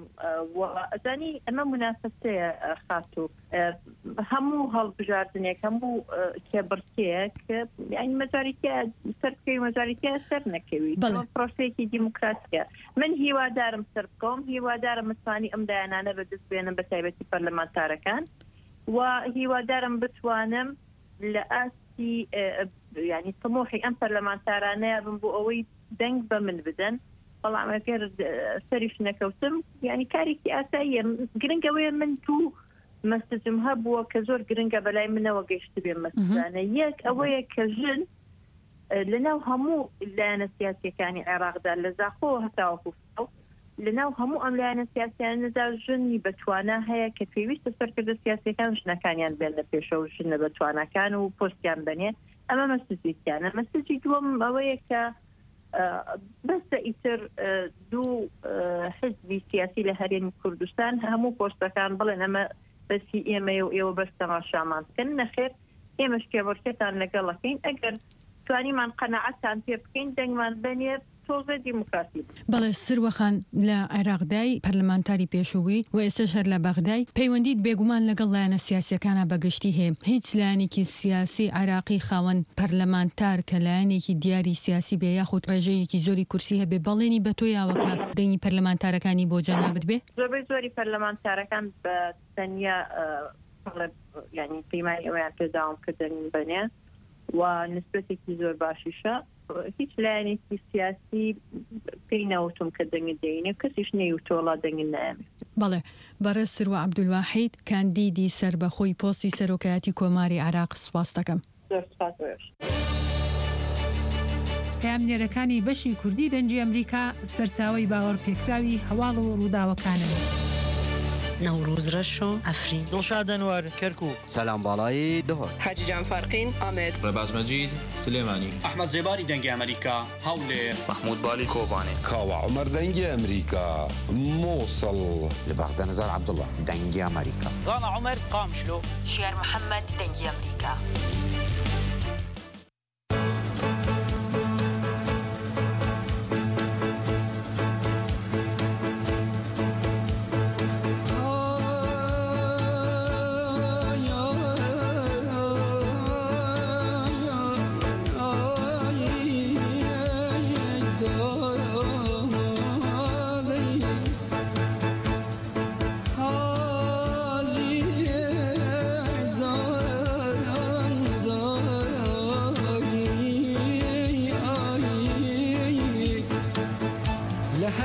ئەزانی ئەمە مناسبەتەیە خاتوو هەموو هەڵبژاردنێک هەموو کێبڕکێک یعنی مەجاریتە سەرکەوی مەجاریتە سەر نەکەوی پرۆسەیەکی دیموکراتیە من هیوادارم سەر بکەم هیوادارم متوانی ئەم دایانانە بەدەست بێنم بە تایبەتی پەرلەمانتارەکان و هیوادارم بتوانم لە ئاستی ینی تمۆحی ئەم پەرلەمانتارانەیە بم بۆ ئەوەی دەنگ بە من بدەن بەڵام ئەگەر سەریش نەکەوتم ینی کارێکی ئاساییە گرنگەوەیە من تو مەسجم هەبووە کە زۆر گرنگە بەلای منەوە گەشت بێ مەسجانە یەک ئەوەیە کە ژن لەناو هەموو لایەنە سیاسیەکانی عێراقدا لە زاخۆ هەتاوەکو لەناو هەموو ئەم لایەنە سیاسیانەدا ژنی بەتوانە هەیە کە پێویستە سەرکردە سیاسیەکان ژنەکانیان بێن لە پێشەوە ژنە بەتوانەکان و پۆستیان بنێ ئەمە مەسجیانە مەسجی دووەم ئەوەیە کە بەستە ئیتر دوو حزبی سیاسی لە هەرێمی کوردستان هەموو پۆستەکان بڵێن ئەمە بەسی ئێمە و ئێوە بەستەما شامان بکەن نەخێر ئێمەش کێبڕکێتان لەگەڵەکەین ئەگەر توانیمان قەنەعەتان پێ بکەین دەنگمان بەنێ تۆزە دیموکراسی بەڵێ سروەخان لە عێراقدای پەرلەمانتاری پێشووی و ئێستاش هەر لە بەغدای پەیوەندیت بێگومان لەگەڵ لایەنە سیاسیەکانە بەگشتی هەیە هیچ لایەنێکی سیاسی عێراقی خاوەن پەرلەمانتار کە لایەنێکی دیاری سیاسی بێ یاخود ڕێژەیەکی زۆری کورسی هەبێ بەڵێنی بە تۆ یاوەکە دەنگی پەرلەمانتارەکانی بۆ جەنابەت بێ زۆری پەرلەمانتارەکان بە تەنیا ینی پەیمانی ئەویان پێداوام کردن بنێ و نسبەتێکی زۆر باشیشە هیچ لایەنێکی سیاسی پێی نەوتم کە دەنگت دەینێ کەسیش نەیوتۆڵا دەنگت نایەمێ بەڵێ بەڕێز سروە عەبدولواحید کاندیدی سەربەخۆی پۆستی سەرۆکایەتی کۆماری عێراق سوپاس دەکەم زۆر سوپاس پامنێرەکانی بەشی کوردی دەنجی ئەمریکا سەرچاوەی باوەڕ پێکراوی هەواڵ و ڕووداوەکانن نوروز رشو افرین دڵشاد ئەنوەر کەرکووک سەلام باڵایی دهۆر حاجی جان فارقین ئامێد ڕێباز مەجید سلێمانی ئەحمەد زێباری دەنگی ئەمریکا هەولێر محمود بالی کۆبانێ کاوە عومەر دەنگی ئەمریکا مووسڵ لە بەغدە نزار عەبدوڵڵا دەنگی ئەمریکا زانا عومەر قامشلۆ شێر محەممەد دەنگی ئەمریکا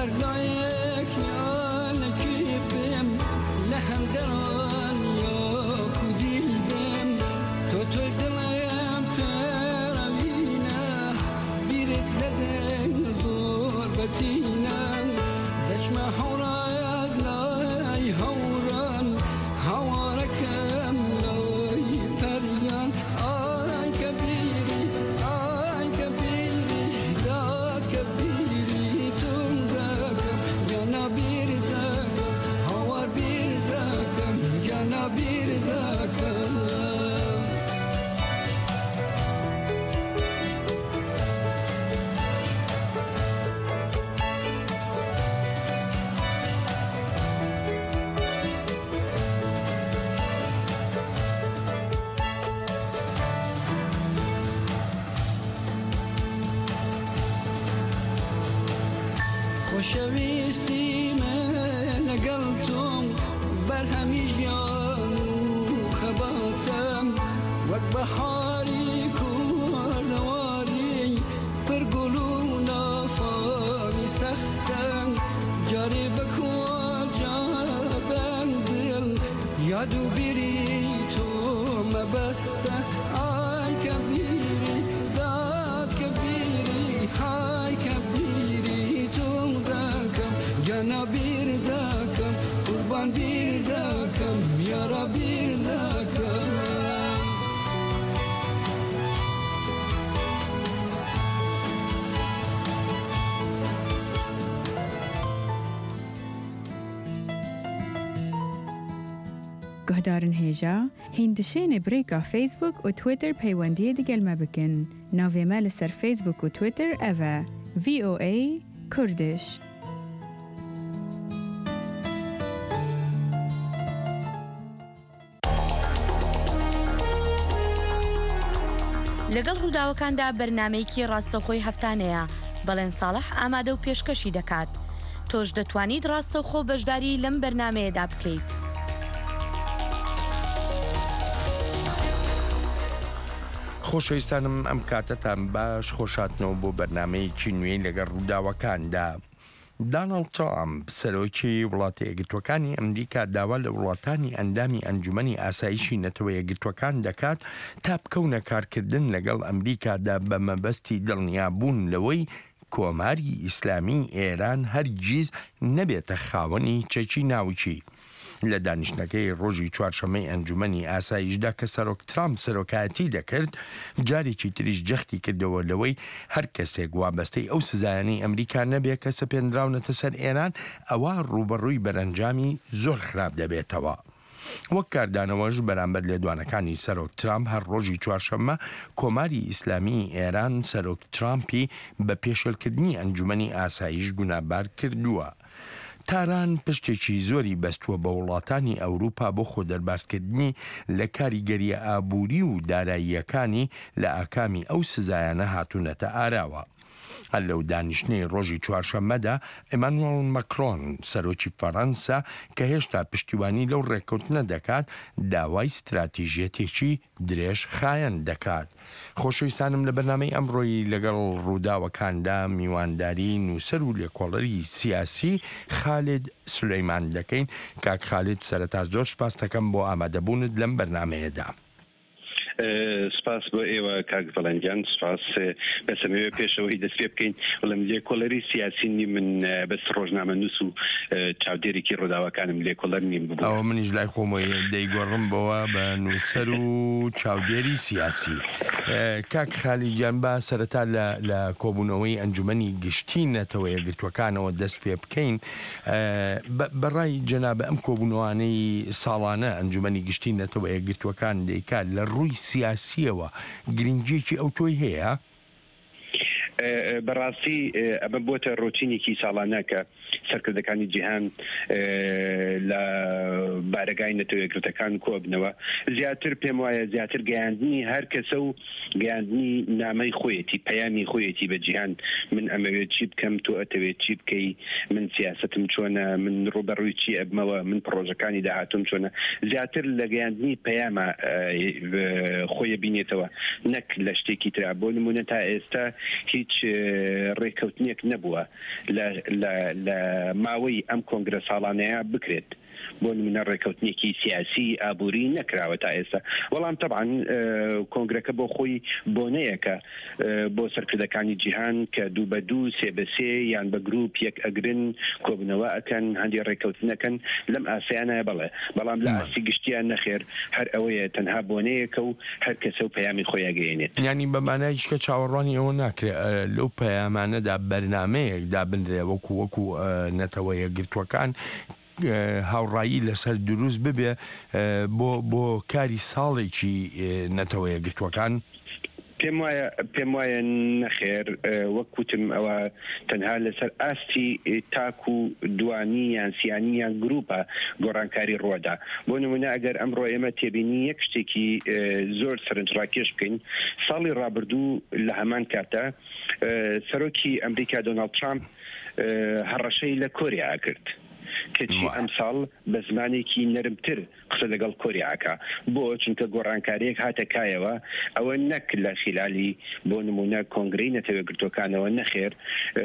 خوشویستی من لقلتم برهمی جان خباتم وقت بحاری کردواری برگلونا فامی سختم جاری بکن جابم دل یادو بیری تو مبسته آی کبیری داد کبیری های کبیری جانا بیر داکم قربان بیر داکم یارا بیر داکم گهدارن هیجا هندشین بریکا فیسبوک و تویتر پیوندی دگل مبکن ناوی مال سر فیسبوک و تویتر اوه VOA کردش لەگەڵ ڕووداوەکاندا بەرنامەیەکی ڕاستەوخۆی هەفتانەیە بەڵێن ساڵح ئامادە و پێشکەشی دەکات تۆش دەتوانیت ڕاستەوخۆ بەشداری لەم بەرنامەیەدا بکەیت. خۆشەویستانم ئەم کاتەتان باش خۆشاتنەوە بۆ بەرنامەیەکی نوێی لەگەڵ ڕووداوەکاندا. داناڵد ترامپ سەرۆکی وڵاتە یەکگرتوەکانی ئەمریکا داوا لە وڵاتانی ئەندامی ئەنجومەنی ئاسایشی نەتەوە یەکگرتوەکان دەکات تا بکەونە کارکردن لەگەڵ ئەمریکادا بە مەبەستی دڵنیابوون لەوەی کۆماری ئیسلامی ئێران هەرگیز نەبێتە خاوەنی چەکی ناوچی. لە دانیشتنەکەی ڕۆژی چوارشەمەی ئەنجومەنی ئاسایشدا کە سەرۆک ترامپ سەرۆکایەتی دەکرد جارێکی تریش جەختی کردەوە لەوەی هەر کەسێک وابەستەی ئەو سزایانی ئەمریکا نەبێت کە سەپێنراونەتە سەر ئێران ئەوە ڕوبەڕووی بەرەنجامی زۆر خراپ دەبێتەوە. وەک کاردانەوەش بەرامبەر لێدوانەکانی سەرۆک ترامپ هەر ڕۆژی چوارشەممە کۆماری ئیسلامی ئێران سەرۆک ترامپی بە پێشێلکردنی ئەنجومەنی ئاسایش گونابار کردووە. تاران پشتێکی زۆری بەستووە بە وڵاتانی ئەوروپا بۆ خۆ دەرباسکردنی لە کاریگەریە ئابووری و داراییەکانی لە ئاکامی ئەو سزایانە هاتوونەتە ئاراوە. هەر لەو دانیشتنەی ڕۆژی چوارشەممەدا ئێمانوێل مەکرۆن سەرۆکی فەڕەنسا کە هێشتا پشتیوانی لەو ڕێکەوتنە دەکات داوای استراتیژیەتێکی درێژ خایەن دەکات. خۆشەویستانم لە بەرنامەی ئەمڕۆی لەگەڵ ڕووداوەکاندا میوانداری نووسەر و لێکۆڵەری سیاسی خالید سولەیمان دەکەین. کاک خالید سەرەتا زۆر سپاس دەکەم بۆ ئامادەبوونت لەم بەرنامەیەدا. سپاس بۆ ئێوە کاک فەڵەنجان سپاس بەسەمەوێ پێشەوەی دەست پێ بکەین وڵم لێکۆڵەری سیاسینی من بەس ڕۆژنامە نووس و چاودێرێکی ڕۆداوەکانم لێکۆڵەر نیم بوو. ئەوە منیش لای خۆمەوەی دەیگۆڕم بەوە بە نووسەر و چاودێری سیاسی. کاک خالیجان با سەرەتا لە کۆبوونەوەی ئەنجومەنی گشتی نەتەوە یەکگرتوەکانەوە دەست پێ بکەین. بەڕای جەنابە ئەم کۆبوونەوانەی ساڵانە ئەنجومەنی گشتی نەتەوە یەکگرتوەکان دەیکات لە ڕووی سیاسیەوە گرنگیەکی ئەو تۆی هەیە؟ بەڕاستی ئەمە بۆتە ڕۆتینێکی ساڵانە کە سەرکردەکانی جیهان لە بارەگای نەتەوە یەکگرتوەکان کۆبنەوە زیاتر پێم وایە زیاتر گەیاندنی هەر کەسە و گەیاندنی نامەی خۆیەتی پەیامی خۆیەتی بە جیهان من ئەمەوێت چی بکەم تۆ ئەتەوێت چی بکەی من سیاستم چۆنە من ڕوبەڕووی چی ئەبمەوە من پرۆژەکانی داهاتوم چۆنە زیاتر لە گەیاندنی پەیامە خۆیە بینێتەوە نەک لە شتێکی ترا بۆ نمونە تا ئێستا هیچ هیچ ڕێکەوتنێک نەبووە لە ماوەی ئەم کۆنگرە ساڵانەیە بکرێت بۆ نمونە ڕێکەوتنێکی سیاسی ئابووری نەکراوە تا ئێستا وەڵام طبعا کۆنگرەکە بۆ خۆی بۆنەیەکە بۆ سەرکردەکانی جیهان کە دوو بە دوو سێ بە سێ یان بە گروپ یەک ئەگرن کۆبنەوە ئەکەن هەندی ڕێکەوتنەکەن لەم ئاسیانە بەڵام لە ئاسی گشتیان نەخێر هەر ئەوەیە تەنها بۆنەیەکە و هەر کەسە و پەیامی خۆیان گەیەنێت ینی بەمانایش کە چاوەڕوانی ئەوە ناکرێت لەو پەیامانەدا بەرنمەیەک دابنرێ وەکو نەتەوە یەکگرتوەکان هاوڕایی لەسەر دروست ببێ بۆ کاری ساڵێکی نەتەوە یەکگرتوەکان پێم وایە نەخێر وەکوتم ئەوە تەنها لەسەر ئاستی تاک و دوانی یان سیانی یان گروپە گۆڕانکاری ڕۆدا بۆ نمونە ئەگەر ئەمڕۆ ئێمە تێبینی یەک شتێکی زۆر سەرنجڕاکێش بکەین ساڵی ڕابردوو لە هەمان کاتە سەرۆکی ئەمریکا دۆناڵد ترامپ هەڕەشەی لە کۆریا کرد کەچی ئەمساڵ بە زمانێکی نەرمتر قسە لەگەڵ کۆریاکە بۆ چونکە گۆڕانکاریەک هاتەکایەوە ئەوە نەک لە خلالی بۆ نمونە کۆنگرەی نەتەوەیەکگرتوەکانەوە نەخێر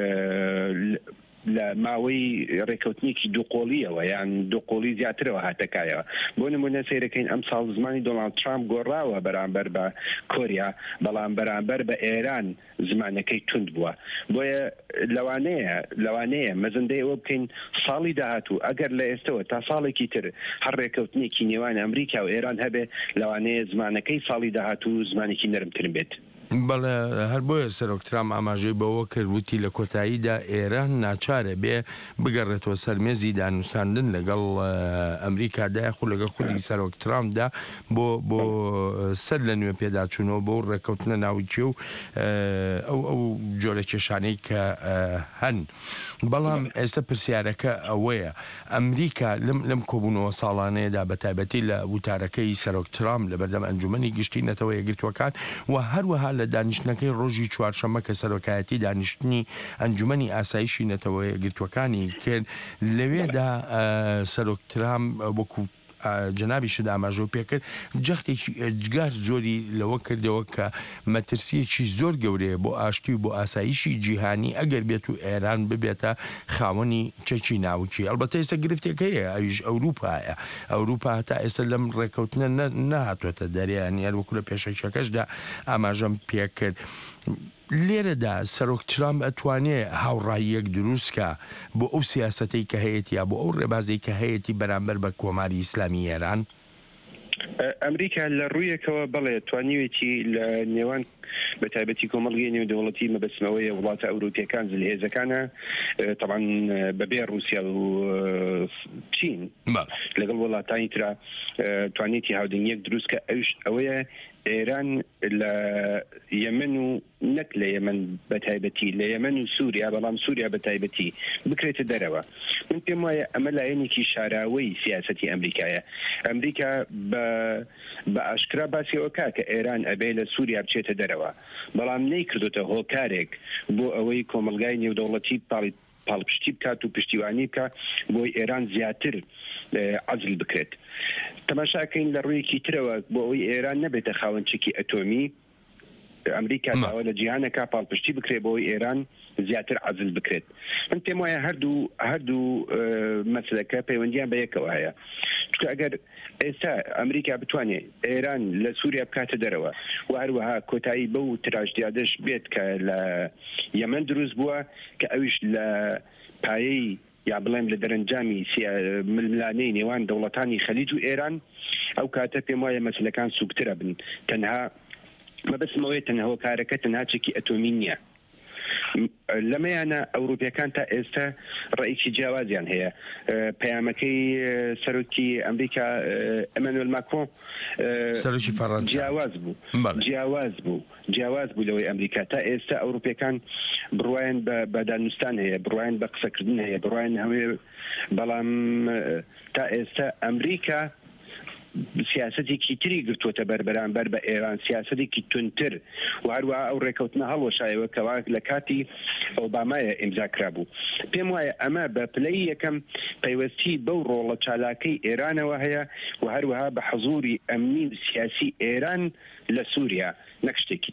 لە ماوەی ڕێکەوتنێکی دووقۆڵیەوە یان دووقۆڵی زیاترەوە هاتەکایەوە بۆ نمونە سیرەکەین ئەم ساڵ زمانی دۆناڵد ترامپ گۆڕاوە بەرامبەر بە کۆریا بەڵام بەرامبەر بە ئێران زمانەکەی تند بووە بۆیە لەوانەیە مەزەندەی ئەوە بکەین ساڵی داهاتوو ئەگەر لە ئێستەوە تا ساڵێکی تر هەر ڕێکەوتنێکی نێوان ئەمریکا و ئێران هەبێ لەوانەیە زمانەکەی ساڵی داهاتوو زمانێکی نەرمتر بێت بەڵێ هەر بۆیە سەرۆکترام ئاماژەی بەوە کردوتی لە کۆتاییدا ئێران ناچارە بێ بگەڕێتەوە سەرمێزی دانووساندن لەگەڵ ئەمریکادا خو لەگەڵ خودی سەرۆکترامدا بۆ سەر لە نوێ پێداچوونەوە بۆ ڕێکەوتنە ناوچێ و ئەو جۆرە کێشانەی کە هەن بەڵام ئێستا پرسیارەکە ئەوەیە ئەمریکا لەم کۆبوونەوە ساڵانەیەدا بە تایبەتی لە وتارەکەی سەرۆکترام لە بەردەم ئەنجومەنی گشتی نەتەوە یەکگرتوەکان و هەروەها لە دانیشتنەکەی ڕۆژی چوارشەممە کە سەرۆکایەتی دانیشتنی ئەنجومەنی ئاسایشی نەتەوە یەکگرتوەکانی کرد لەوێدا سەرۆکترام وەکو جنابی شدا ئاماژە پێکرد جەختێکی ئەجگار زۆری لەوە کردەوە کە مەترسیەکی زۆر گەورەیە بۆ ئاشتی و بۆ ئاسایشی جیهانی ئەگەر بێت و ئێران ببێتە خاوەنی چەکی ناوچی ئەلبەتە ئێستا گرفتێکەیە ئەویش ئەوروپایە ئەوروپا هەتا ئێستا لەم ڕێکەوتنە نەهاتوێتە دەریان یان وەکو لە پێشەکەشدا ئاماژەم پێکرد لێرەدا سەرۆکترام ئەتوانێت هاوڕاییەک دروستکە بۆ ئەو سیاسەتەی کە هەیەی یا بۆ ئەو ڕێبازەی کە هەیەی بەرامبەر بە کۆماری ئیسلامی ئێران ئەمریکا لە ڕوویەکەوە بڵێ توانیوێتی لە نێوان بە تایبەتی کۆمەڵگەی نێودەوڵەتی مەبەستمەوەی وڵاتە ئەوروپیەکان جلهێزەکانە طبعا بەبێ رووسیا و چین لەگەڵ وڵاتانی ترا توانێتی هاودنیەک دروستکە ئەوەیە ئێران لە یەمەن و نەک لە یەمەن بە تایبەتی لە یەمەن و سووریا بەڵام سووریا بە تایبەتی بکرێتە دەرەوە من پێم وایە ئەمە لایەنێکی شاراوەی سیاسەتی ئەمریکایە ئەمریکا بە ئاشکرا باسیەوە کە ئێران ئەبێ لە سووریا بچێتە دەرەوە بەڵام نەیکردوتە هۆکارێک بۆ ئەوەی کۆمەلگای نێودەوڵەتی پاڵپشتی بکات و پشتیوانی بکە بۆی ئێران زیاتر عەزل بکرێت تەماشاکەین لە ڕوویەکی ترەوە بۆ ئەوەی ئێران نەبێتە خاوەنچێکی ئەتۆمی ئەمریکا داوا لە جیهانەکە پاڵپشتی بکرێت بۆ ئەوەی ئێران زیاتر عەزل بکرێت من پێم وایە هەردوو مەسلەکە پەیوەندیان بە یەکەوە هەیە چونکە ئەگەر ئێستا ئەمریکا بتوانێت ئێران لە سووریا بکاتە دەرەوە و هەروەها کۆتایی بەو تراژدیادەش بێت کە لە یەمەن دروست بووە کە ئەویش لە پایەی یا بڵێم لە دەرەنجامی ململانەی نێوان دەوڵەتانی خەلیج و ئێران ئەو کاتە پێم وایە مەسلەکان سوکترە بن تەنها مەبەستمەوەی تەنها هۆکارەکە تەنها چێکی ئەتۆمی نییە لەمەیانە ئەوروپیەکان تا ئێستا ڕێیکی جیاوازیان هەیە پەیامەکەی سەرۆکی ئەمریکا ئەمانوێل ماکرۆن سەرۆکی فەڕەنسا جیاواز بوو لەوەی ئەمریکا تا ئێستا ئەوروپیەکان بڕوایان بە دانوستان هەیە بڕوایان بە قسەکردن هەیە بڕوایان هەوێ بەڵام تا ئێستا ئەمریکا سیاسەتێکی تری گرتووەتە بەرامبەر بە ئێران سیاسەتێکی تونتر و هەروە ئەو ڕێکەوتنە هەڵوەشایەوە کەوا لە کاتی ئۆبامایە ئیمزاکرا بوو پێم وایە ئەمە بە پلەی یەکەم پەیوەستی بەو ڕۆڵە چالاکەی ئێرانەوە هەیە و هەروەها بە حەزوری ئەمنی سیاسی ئێران لە سووریا نەک شتێکی تر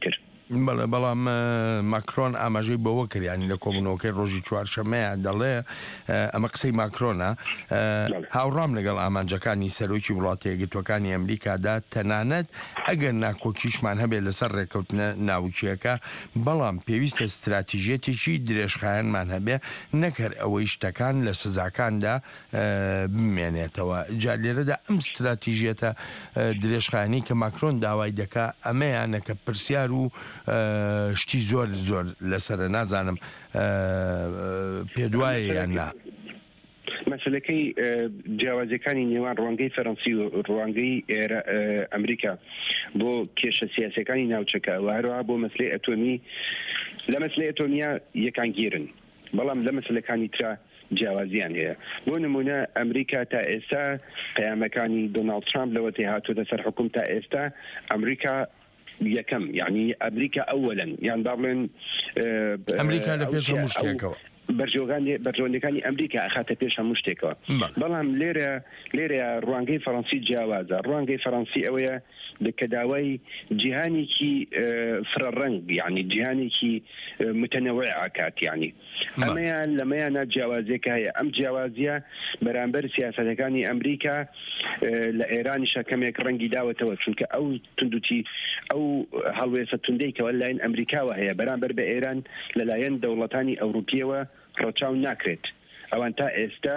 بەڵام ماکرۆن ئاماژەی بەوە کردیانی لە کۆبوونەوەکەی ڕۆژی چوارشەمەیە دەڵێ ئەمە قسەی ماکرۆنە هاوڕام لەگەڵ ئامانجەکانی سەرۆکی وڵاتە یەکگرتووەکانی ئەمریکادا تەنانەت ئەگەر ناکۆکیشمان هەبێت لەسەر ڕێکەوتنە ناوچیەکە بەڵام پێویستە استراتیژێتێکی درێژخایەنمان هەبێ نەکەر ئەوەی شتەکان لە سزاکاندا بمێنێتەوە جا لێرەدا ئەم استراتیژێتە درێژخایەنی کە ماکرۆن داوای دەکا ئەمەیانە کە پرسیار و شتی زۆر زۆر لەسرە نازانم پێدوایە یان نا مەسلەکەی جیاوازەکانی نێوان ڕوانگەی فەڕەنسی و ڕوانگەی ئەمریکا بۆ کێشە سیاسەکانی ناوچەکە و هەروەها بۆ مەسلەی ئەتۆمی لە مەسلەی ئەتۆمیا یەکانگیرن بەڵام لە مەسلەکانی ترا جیاوازیان هەیە بۆ نمونە ئەمریکا تا ئێستا پەیامەکانی دۆناڵد ترامپ لەوەتی هاتووەتە سەر حکوم تا ئێستا ئەمریکا یەکەم یعنی ئەمریکا ئەوەلەن یان باڵێن ئەمریکا لە پێش هەموو شتێکەوە بەرژەوەندەکانی ئەمریکا ئەخاتە پێش هەموو شتێکەوە بەڵام لێرە ڕوانگەی فەڕەنسی جیاوازە ڕوانگەی فەڕەنسی ئەوەیە کە داوای جیهانێکی فرەڕەنگ یعنی جیهانێکی متەنەوع ئاکات یعنی ئەمەیان لەمەیانە جیاوازێکە هەیە ئەم جیاوازیە بەرامبەر سیاسەتەکانی ئەمریکا لە ئێرانیشە کەمێک ڕەنگی داوەتەوە چونکە ئەو توندوتی ئەو هەڵوێسە توندەی کەوە لایەن ئەمریکاوە هەیە بەرامبەر بە ئێران لەلایەن دەوڵەتانی ئەوروپیەوە ڕۆچاو ناکرێت ئەوان تا ئێستا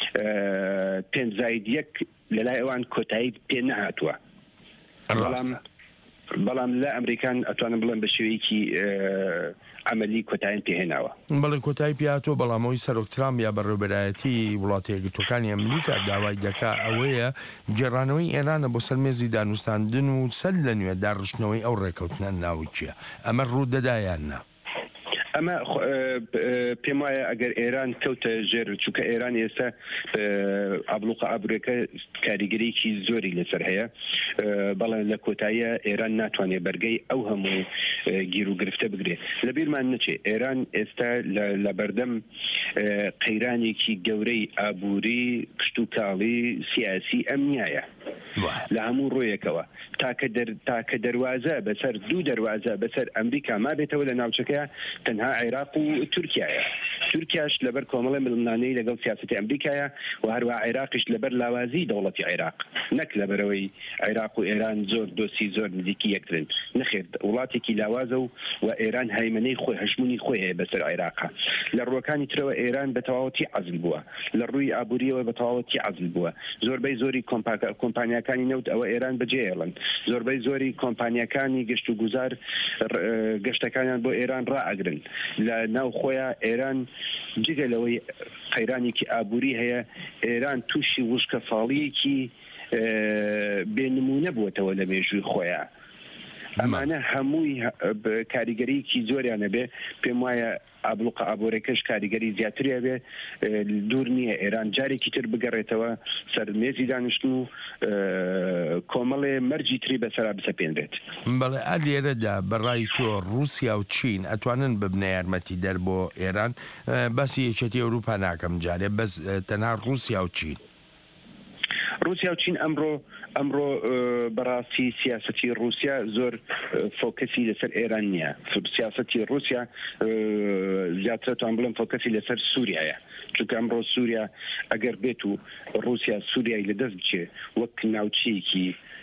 پێنج یەک لەلای ئەوان کۆتایی پێ نەهاتووە بەڵام لە ئەمریکان ئەتوانم بڵێن بە شێوەیەکی عملی کۆتاییان پێهێناوە بەڵێ کۆتایی پێهاتوە بەڵامەوەی سەرۆک ترامپ یا بەڕێوەبەرایەتی وڵاتە یەکگرتووەکانی ئەمریکا داوای دەکا ئەوەیە گێڕانەوەی ئێرانە بۆ سەرمێزی دانوستاندن و سەر لە نوێ داڕشتنەوەی ئەو ڕێکەوتنە ناوچیە ئەمە ڕوودەدایان نا ئەمە پێم وایە ئەگەر ئێران کەوتە ژێر چووکە ئێران ئێستا ئابلوقە ئابرێکە کاریگەریکی زۆری لەسەر هەیە بەڵام لە کۆتاییە ئێران ناتوانێت بەرگەی ئەو هەموو گیر و گرفتە بگرێت لە بیرمان نەچێ ئێران ئێستا لە بەردەم قەیرانێکی گەورەی ئابووری کشت و کاڵی سیاسی ئەمنیایە لە هەموو ڕۆیەکەوە تاکە دەواازە بەسەر دوو دەواازە بەسەر ئەمریکا ما بێتەوە لە ناوچەکە تەنها عێراق و تورکیایە تورکیاش لەبەر کۆمەڵی ملمانەی لەگەڵ سیاسەتی ئەمریکایە و هەروە عێراقیش لەبەر لاوازی دەوڵەتی عێراق نەک لەبەرەوەی عێراق و ئێران زۆر دۆسی زۆر نزیکی یەکترن نەخێر وڵاتێکی لاوازە و ئێران هەیمنەی خۆی هەژمونی خۆی هەیە بەسەر عێراقا لە ڕووەکانی ترەوە ئێران بە تەواوەتی عەزل بووە لە ڕووی ئابووریەوە بە تەواوەتی عەزل بووە زۆربەی زۆری کۆمپانیاکانی نەوت ئەوە ئێران بەجێهێڵن زۆربەی زۆری کۆمپانیاکانی گەشت و گوزار گەشتەکانیان بۆ ئێران ڕائەگرن لە ناو خۆیان ئێران جگە لەوەی قەیرانێکی ئابووری هەیە ئێران تووشی وشکە فاڵیەکی بێنمونە بووەتەوە لە مێژووی خۆیان ئەمانە هەمووی کاریگەریکی زۆریانە بێ پێم وایە ئابلوقە ئابۆرەکەش کاریگەری زیاتریە بێ دوور نییە ئێران جارێکی تر بگەڕێتەوە سەر مێزی دانیشتن و کۆمەڵێ مەرجی تری بەسەرا بسەپێنرێت بەڵێ لێرەدا بەڕای تۆ رووسیا و چین ئەتوانن ببنە یارمەتی دەر بۆ ئێران باسی یەکێتی ئەوروپا ناکەم جارێ بەس تەنها رووسیا و چین رووسیا و چین ئەمڕۆ بەڕاستی سیاسەتی رووسیا زۆر فۆکەسی لەسەر ئێران نییە سیاسەتی رووسیا زیاترتوان بڵم فۆکەسی لەسەر سووریایە چونکە ئەمڕۆ سووریا ئەگەر بێت و رووسیا سووریای لەدەست بچێ وەک ناوچەیەکی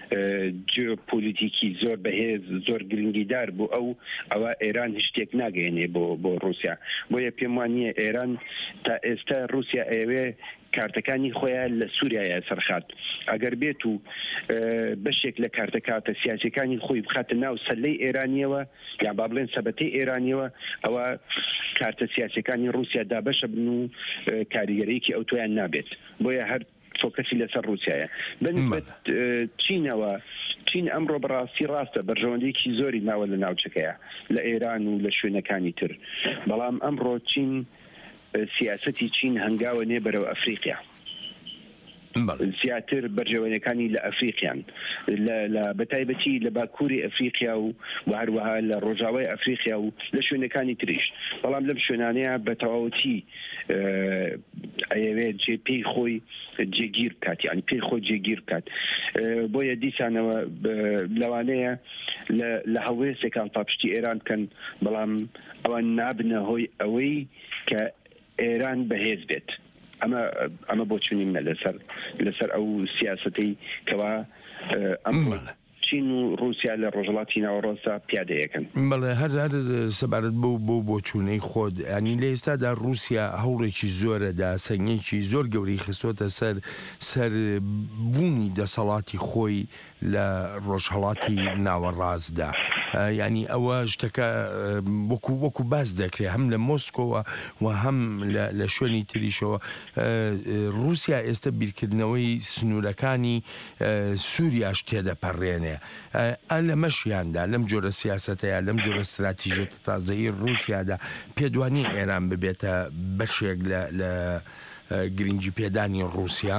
جیۆپۆلیتیکی زۆر بەهێز زۆر گرنگیدار بوو ئەوە ئێران هیچ ناگەێنێ بۆ رووسیا بۆیە پێم وانە ئێران تا ئێستا رووسیا ئەوێ کارتەکانی خۆیان لە سووریایە سەرخات ئەگەر بێت و بەشێک لە کارتەکاتە سیاسەکانی خۆی بخاتە ناو سەلەی ئێرانیەوە یان با بڵێن سەبەتەی ئێرانیەوە ئەوە کارتە سیاسەکانی رووسیا دابەشە بن و کاریگەریەکی ئەو تۆیان نابێت بۆیە هەر فۆکەسی لەسەر رووسایە بنسبەت چینەوە چین ئەمڕۆ بەڕاستی ڕاستە بەرژەوەندێکی زۆری ماوە لە ناوچەکەیە لە ئێران و لە شوێنەکانی تر بەڵام ئەمڕۆ چین سیاسەتی چین هەنگاوە نێ بەرەو ئەفریقیا زیاتر بەرژەوەنەکانی لە ئەفریقیان بەتایبەتی لە باکووری ئەفریقیا و هەروەها لە ڕۆژاوای ئەفریقیا و لە شوێنەکانی تریش بەڵام لەم شوێنانەیە بە تەواوەتی ئەیەوێت پێی خۆی جێگیر بکات یعنی پێی خۆی جێگیر بکات بۆیە دیسانەوە لەوانەیە لە هەڵوێستێکان پاپشتی ئێران بکەن بەڵام ئەوان نابنە هۆی ئەوەی کە ئێران بەهێز بێت ئەمە بۆ چونی منە لەسەر ئەو سیاسەتەی کەوا ئەم چین و رووسیا لە ڕۆژهڵاتی ناوەڕاستە پیادەیەکەن بەڵێ هەر سەبارەت بۆ چوونەی خۆت ینی لە ئێستادا رووسیا هەوڵێکی زۆرەدا سەنگێکی زۆر گەوری خستۆتە سەر بوونی دەسەڵاتی خۆی لە ڕۆژهەڵاتی ناوەڕاستدا ینی ئەوە شتەکە وەکو باز دەکرێت هەم لە مۆسکۆوە و هەم لە شوێنی تریشەوە رووسیا ئێستا بیرکردنەوەی سنوورەکانی سووریاش تێدەپەڕێنێ لە مەشیاندا لەم جۆرە سیاسەتەیە لەم جۆرە استراتیژێتە تازەیی رووسیادا پێدوانی ئێران ببێتە بەشێک لە گرنگی پێدانی رووسیا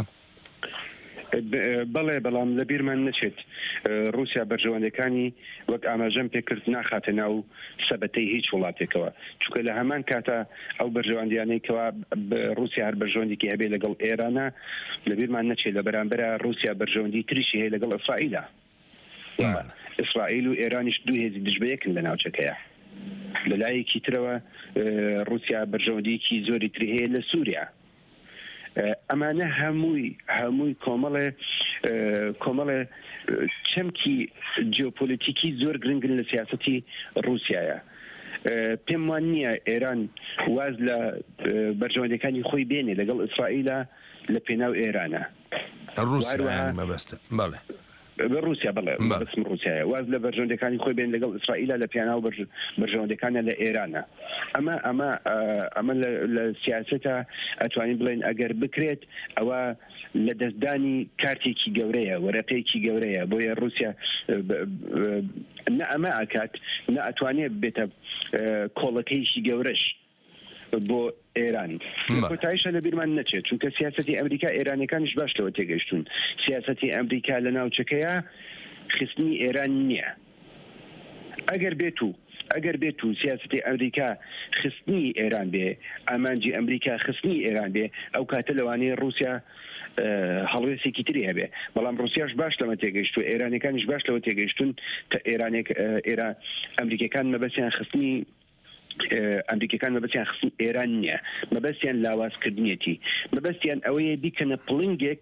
بەڵێ بەڵام لە بیرمان نەچێت رووسیا بەرژەوەندەکانی وەک ئاماژەم پێکرد ناخاتە ناو سەبەتەی هیچ وڵاتێکەوە چونکە لە هەمان کاتە ئەو بەرژەوەندیانەیەکەوە رووسیا هەر بەرژەوەندێکی هەبێ لەگەڵ ئێرانە لە بیرمان نەچێت لە بەرامبەرە رووسیا بەرژەوەندی تریشی هەیە لەگەڵ ئیسرائیلە ئیسرائیل و ئێرانیش دوو هێزی دژبەیەکن لە ناوچەکەیە لە لایەکی ترەوە رووسیا بەرژەوەندیەکی زۆری تری هەیە لە سووریا ئەمانە هەمووی کۆمەڵێ چەمکی جیۆپۆلیتیکی زۆر گرنگن لە سیاسەتی رووسیایە پێم وان نییە ئێران واز لە بەرژەوەندەکانی خۆی بێنێ لەگەڵ ئیسرائیلە لە پێناو ئێرانە رووسیا مەبەستە بەڵێ رووسیا بەڵێ بەسم رووسایە واز لە بەرژەوەندەکانی خۆی بێن لەگەڵ ئیسرائیلە لە پێناو بەرژەوەندەکانە لە ئێرانە ئەمە لە سیاسەتە ئەتوانین بڵێن ئەگەر بکرێت ئەوە لە دەستدانی کارتێکی گەورەیە وەرەقەیەکی گەورەیە بۆیە رووسیا نە ئەمە ئاکات نە ئەتوانێت بێتە کۆڵەکەیشی گەورەش بۆ ئێران کۆتاییشە لە بیرمان نەچێت چونکە سیاسەتی ئەمریکا ئێرانەکانیش باشەوە تێگەیشتون سیاسەتی ئەمریکا لە ناوچەکەیە خستنی ئێران نییە ئەگەر بێت و سیاسەتی ئەمریکا خستنی ئێران بێ ئامانجی ئەمریکا خستنی ئێران بێ ئەو کاتە لەوانەیە رووسیا هەڵوێستێکی تری هەبێ بەڵام رووسیاش باش لەمە تێگەیشتو ئێرانەکانیش باش لەوە تێگەیشتون کە ئەمریکەکان مەبەستیان خستنی ئەمریکەکان مەبەستیان خستن ئێران نییە مەبەستیان لاوازکردنیەتی مەبەستیان ئەوەیە بیکەنە پڵنگێک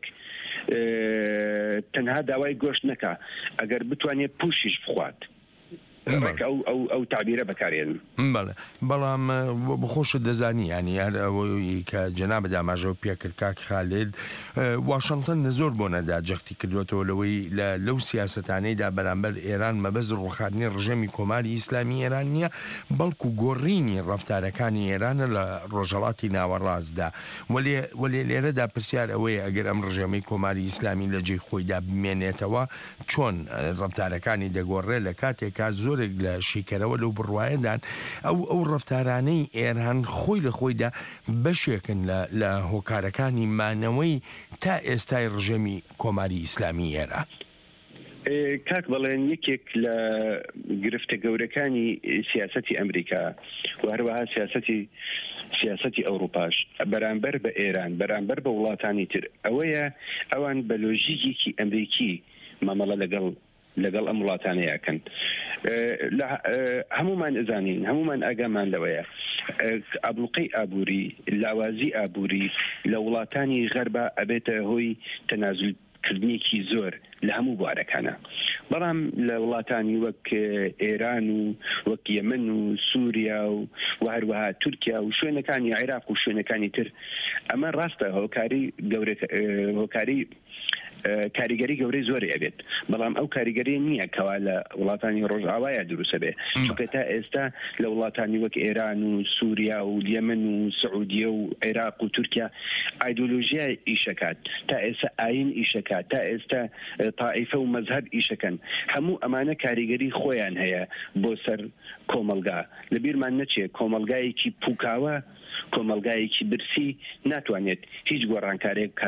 تەنها داوای گۆشت نەکا ئەگەر بتوانێت پوشیش بخوات ئەو تعبیرە بەکارێن بەڵام بخۆشە دەزانی ینی هەر ئەوەی کە جەنابە داماژەوە پێکرد کاک خالید واشنگتن زۆر بۆ نەدا جەختی کردوێتەوە لەوەی لەو سیاسەتانەیدا بەرامبەر ئێران مەبەست ڕوخاندنی ڕژەمی کۆماری ئیسلامی ئێران نییە بەڵکو گۆڕینی ڕەفتارەکانی ئێرانە لە ڕۆژهەڵاتی ناوەڕاستدا وەلێ لێرەدا پرسیار ئەوەیە ئەگەر ئەم ڕژەمی کۆماری ئیسلامی لە جێی خۆیدا بمێنێتەوە چۆن ڕەفتارەکانی دەگۆڕێ لە کاتێکا زۆرێک لە شیکەرەوە لەو بڕواایەدان ئەو ڕەفتارانەی ئێران خۆی لە خۆیدا بەشێکن لە هۆکارەکانی مانەوەی تا ئێستای ڕژەمی کۆماری ئیسلامی ئێران کاک بەڵێن یەکێک لە گرفتە گەورەکانی سیاسەتی ئەمریکا و هەروەها سیاسەتی ئەوروپاش بەرامبەر بە ئێران بەرامبەر بە وڵاتانی تر ئەوەیە ئەوان بە لۆژیکێکی ئەمریکی مامەڵە لەگەڵ ئەم وڵاتانەیەکەن هەمومان ئەزانین هەمومان ئاگامان لەوەیە ئابلوقەی ئابووری لاوازی ئابووری لە وڵاتانی غەربە ئەبێتە هۆی تەنازولکردنێکی زۆر لە هەموو بوارەکانە بەڵام لە وڵاتانی وەک ئێران و وەک یەمەن و سووریا و هەروەها تورکیا و شوێنەکانی عێراق و شوێنەکانی تر ئەمە ڕاستە هۆکاری کاریگەری گەورەی زۆری ئەبێت بەڵام ئەو کاریگەری نییە کەوا لە وڵاتانی ڕۆژئاوایە دروستە بێ چونکە تا ئێستا لە وڵاتانی وەک ئێران و سووریا و یەمەن و سعودیە و عێراق و تورکیا ئایدۆلۆژیای ئیشەکات تا ئێستا ئاین ئیشەکات تا ئێستا تائیفە و مەذهب ئیشەکەن هەموو ئەمانە کاریگەری خۆیان هەیە بۆ سەر کۆمەلگا لە بیرمان نەچێت کۆمەلگایەکی پوکاوە کۆمەلگایەکی برسی ناتوانێت هیچ گۆڕانکارێک بکات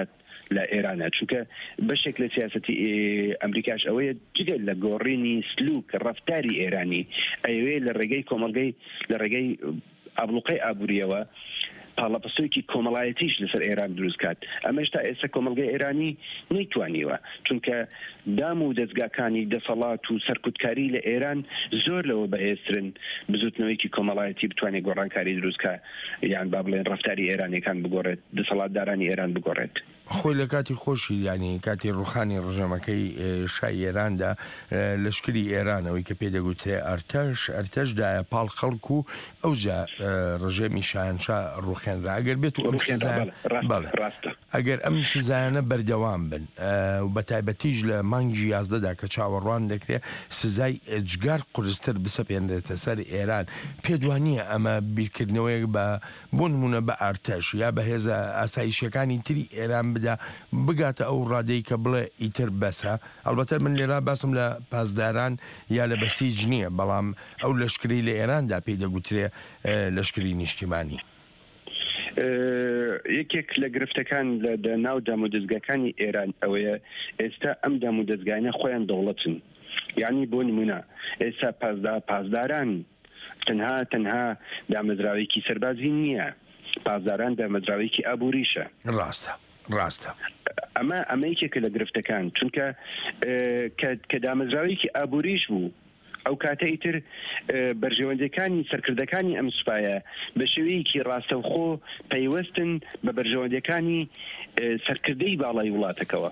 لە ئێرانە چونکە بەشێک لە سیاسەتی ئەمریکاش ئەوەیە جگەل لە گۆڕینی سلوک ڕەفتاری ئێرانی ئەوێ لە ڕێگەی کۆمەڵگەی لە ڕێگەی ئابلوقەی ئابوووریەوە پاڵەپەستۆیکی کۆمەڵایەتیش لەسەر ئێران دروست کات ئەمەش تا ئێستا کۆمەڵگەی ئێرانی نەیتوانیوە چونکە دام و دەستگاکانی دەسەڵات و سەرکوتکاری لە ئێران زۆر لەوە بەهێزترن بزوتنەوەیکی کۆمەڵایەتی بتوانێت گۆڕانکاری دروستکە یان با بڵێن ڕەفتاری ئێرانیەکان بگۆڕێت دەسەڵاتدارانی ئێران بگۆڕێت خۆی لە کاتی خۆشی ینی کاتی ڕوخانی ڕژەمەکەی شای ئێراندا لەشکری ئێرانەوەی کە پێدەگوترێ ئەرتەشدایە پاڵ خەڵک و ئەوجا ڕژێمی شاهنشا ڕوخێنرا ئەگەر بێت و ئەگەر ئەم سزایانە بەردەوام بن و بە تایبەتیش لە مانگی 11دا کە چاوەڕوان دەکرێت سزای ئەجگار قورستر بسەپێنرێتە سەر ئێران پێدوانیە ئەمە بیرکردنەوەیەک بە بۆ نمونە بە ئارتەش یا بە هێزە ئاسایشەکانی تری ئێران بدا بگاتە ئەو ڕادەی کە بڵێ ئیتر بەسە ئەلبەتە من لێرا باسم لە پاسداران یا لە بەسیج نییە بەڵام ئەو لەشکری لە ئێراندا پێی دەگوترێ لەشکری نیشتیمانی یەکێک لە گرفتەکان لە ناو دام و دەستگاکانی ئێران ئەوەیە ئێستا ئەم دام و دەستگانە خۆیان دەوڵەتن یعنی بۆ نمونە ئێستا پاسداران تەنها دامەزراوێکی سەربازی نییە پاسداران دامەزراوێکی ئابووریشە ڕاستە ئەمە یەکێکە لە گرفتەکان چونکە کە دامەزراوێکی ئابووریش بوو ئەو کاتە ئیتر بەرژەوەندەکانی سەرکردەکانی ئەم سوپایە بە شێوەیەکی ڕاستەوخۆ پەیوەستن بە بەرژەوەندەکانی سەرکردەی باڵای وڵاتەکەوە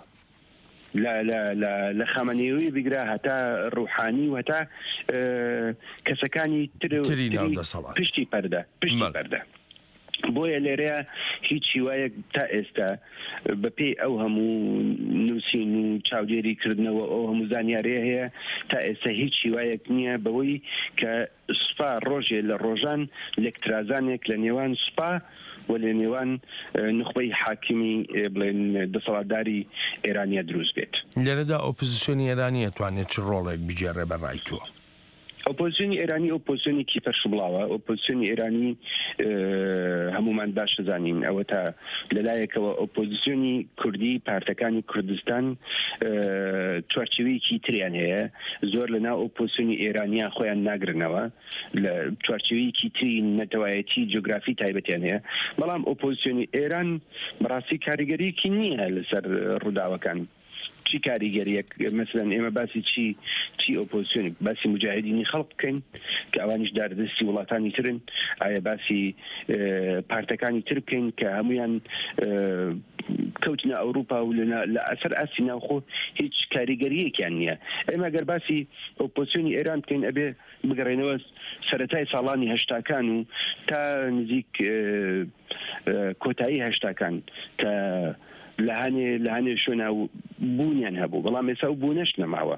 لە خامنەیەوەی بیگرا هەتا ڕوحانی و هەتا کەسەکانی پشتی پەردە بۆیە لێرەیە هیچ هیوایەک تا ئێستا بەپێی ئەو هەموو نووسین و چاودێریکردنەوە ئەو هەموو زانیارەیە هەیە تا ئێستا هیچ هیوایەک نییە بەوەی کە سوپا ڕۆژێ لە ڕۆژان لەکترازانێک لە نێوان سوپا و لە نێوان نخبەی حاکمی بڵێن دەسەڵاتداری ئێرانیا دروست بێت لێرەدا ئۆپۆزیسیۆنی ئێرانی ئەتوانێت چ ڕۆڵێک بجێڕێ بە ڕای تۆ ئۆپۆزیسیۆنی ئێرانی ئۆپۆزیسیۆنێکی پەرشبڵاوە ئۆپۆزیسیۆنی ئێرانی هەمومان باش زانین ئەوە تا لەلایەکەوە ئۆپۆزیسیۆنی کوردی پارتەکانی کوردستان چوارچێوەیەکی تریان هەیە زۆر لەناو ئۆپۆزیسیۆنی ئێرانیان خۆیان ناگرنەوە لە چوارچێوەیەکی تری نەتەوایەتی جیۆگرافی تایبەتیان هەیە بەڵام ئۆپۆزیسیۆنی ئێران بەڕاستی کاریگەریەکی نییە لەسەر ڕووداوەکان چی کاریگەریەک مثلەن ئێمە باسی چی ئۆپۆزیسیۆن باسی مجاهدینی خەڵق بکەین کە ئەوانیش داردەستی وڵاتانی ترن ئایا باسی پارتەکانی تر بکەین کە هەمویان کەوتنە ئەوروپا و لە ئەسەر ئاسی ناوخۆ هیچ کاریگەریەکیان نییە ئێمە گەر باسی ئۆپۆزیسیۆنی ئێران بکەین ئەبێ بگەڕێنەوە سەرەتای ساڵانی هەشتاکان و تا نزیک کۆتایی هەشتاکان کە لە هەنێ شوێنە بوونیان هەبوو بەڵام ئێستا و بوونەش نەماوە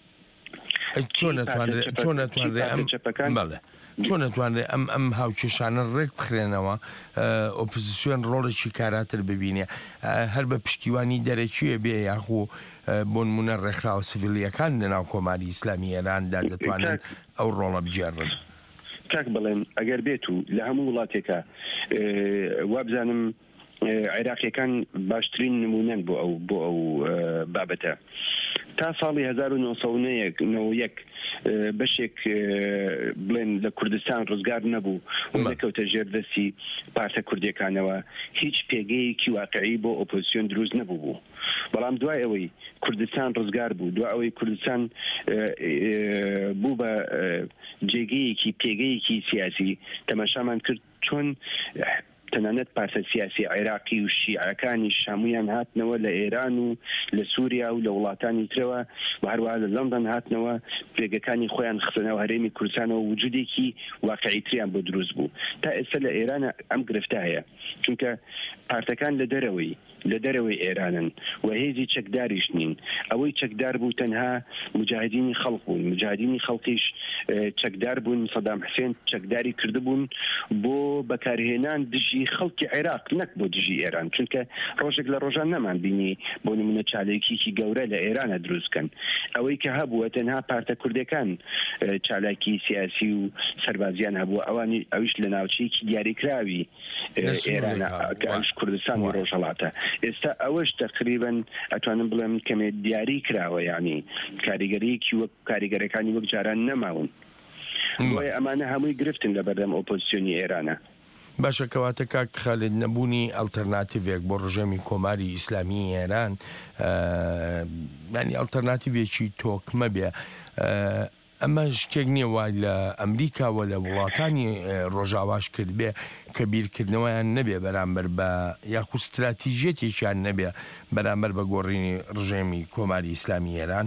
چۆن نەتوانرێ ئەم هاوکێشانە ڕێک بخرێنەوە ئۆپۆزیسیۆن ڕۆڵێکی کاراتر ببینێ هەر بە پشتیوانی دەرەکیە بێ یاخۆ بۆ نمونە ڕێکخراوە سیڤیلیەکان لەناو کۆماری ئیسلامی ئێراندا دەتوانن ئەو ڕۆڵە بجێڕن کاک بڵێن ئەگەر بێت و لە هەموو وڵاتێکە وابزانم عێراقیەکان باشترین نمونەن بۆ ئەو بابەتە تا ساڵی 1991 بەشێک بڵێن لە کوردستان ڕزگار نەبوو و نەکەوتە ژێردەستی پارتە کوردیەکانەوە هیچ پێگەیەکی واقعی بۆ ئۆپۆزیسیۆن دروست نەبوو بوو بەڵام دوای ئەوەی کوردستان ڕزگار بوو دوای ئەوەی کوردستان بوو بە جێگەیەکی پێگەیەکی سیاسی تەماشامان کرد چۆن تەنانەت پارتە سیاسی عێراقی و شیعەکانی شامویان هاتنەوە لە ئێران و لە سووریا و لە وڵاتانی ترەوە و هەروەها لە لەندەن هاتنەوە پێگەکانی خۆیان خستنەوە هەرێمی کوردستانەوە وجودێکی واقعیتریان بۆ دروست بوو تا ئێستا لە ئێرانە ئەم گرفتە هەیە چونکە پارتەکان لە دەرەوەی ئێرانن و هێزی چەکداریش نین ئەوەی چەکدار بوو تەنها مجاهدینی خەڵق بوون مجاهدینی خەڵقیش چەکدار بوون سەدام حوسێن چەکداری کردبوون بۆ بەکارهێنان دژی دژی خەڵکی عێراق نەک بۆ دژی ئێران چونکە ڕۆژێک لە ڕۆژان نەمان بینی بۆ نمونە چالاکیی گەورە لە ئێرانە دروستکەن ئەوەی کە هەبووە تەنها پارتە کوردەکان چالاکی سیاسی و سەربازیان هەبووە ئەوانی ئەویش لە ناوچەیەکی دیاریکراوی ئێرانە کوردستان و ڕۆژهەڵاتە ئێستا ئەوەش تقریبا ئەتوانم بڵێم کەمێ دیاری کراوە یعنی کاریگەریەکی وەک کاریگەرەکانی وەک جاران نەماون بۆیە ئەمانە هەمووی گرفتن لە بەردەم ئۆپۆزیسیۆنی ئێرانە باشە کەواتە کاک خالید نەبوونی ئەڵتەرناتیڤێک بۆ ڕژێمی کۆماری ئیسلامی ئێران ینی ئەڵتەرناتیڤێکی تۆکمە بێ ئەمە شتێک نییە وای لە ئەمریکاوە لە وڵاتانی ڕۆژاواش کرد بێ کە بیرکردنەوەیان نەبێ بەرامبەر بە یاخود استراتیژیەتێکیان نەبێ بەرامبەر بە گۆڕینی ڕژێمی کۆماری ئیسلامی ئێران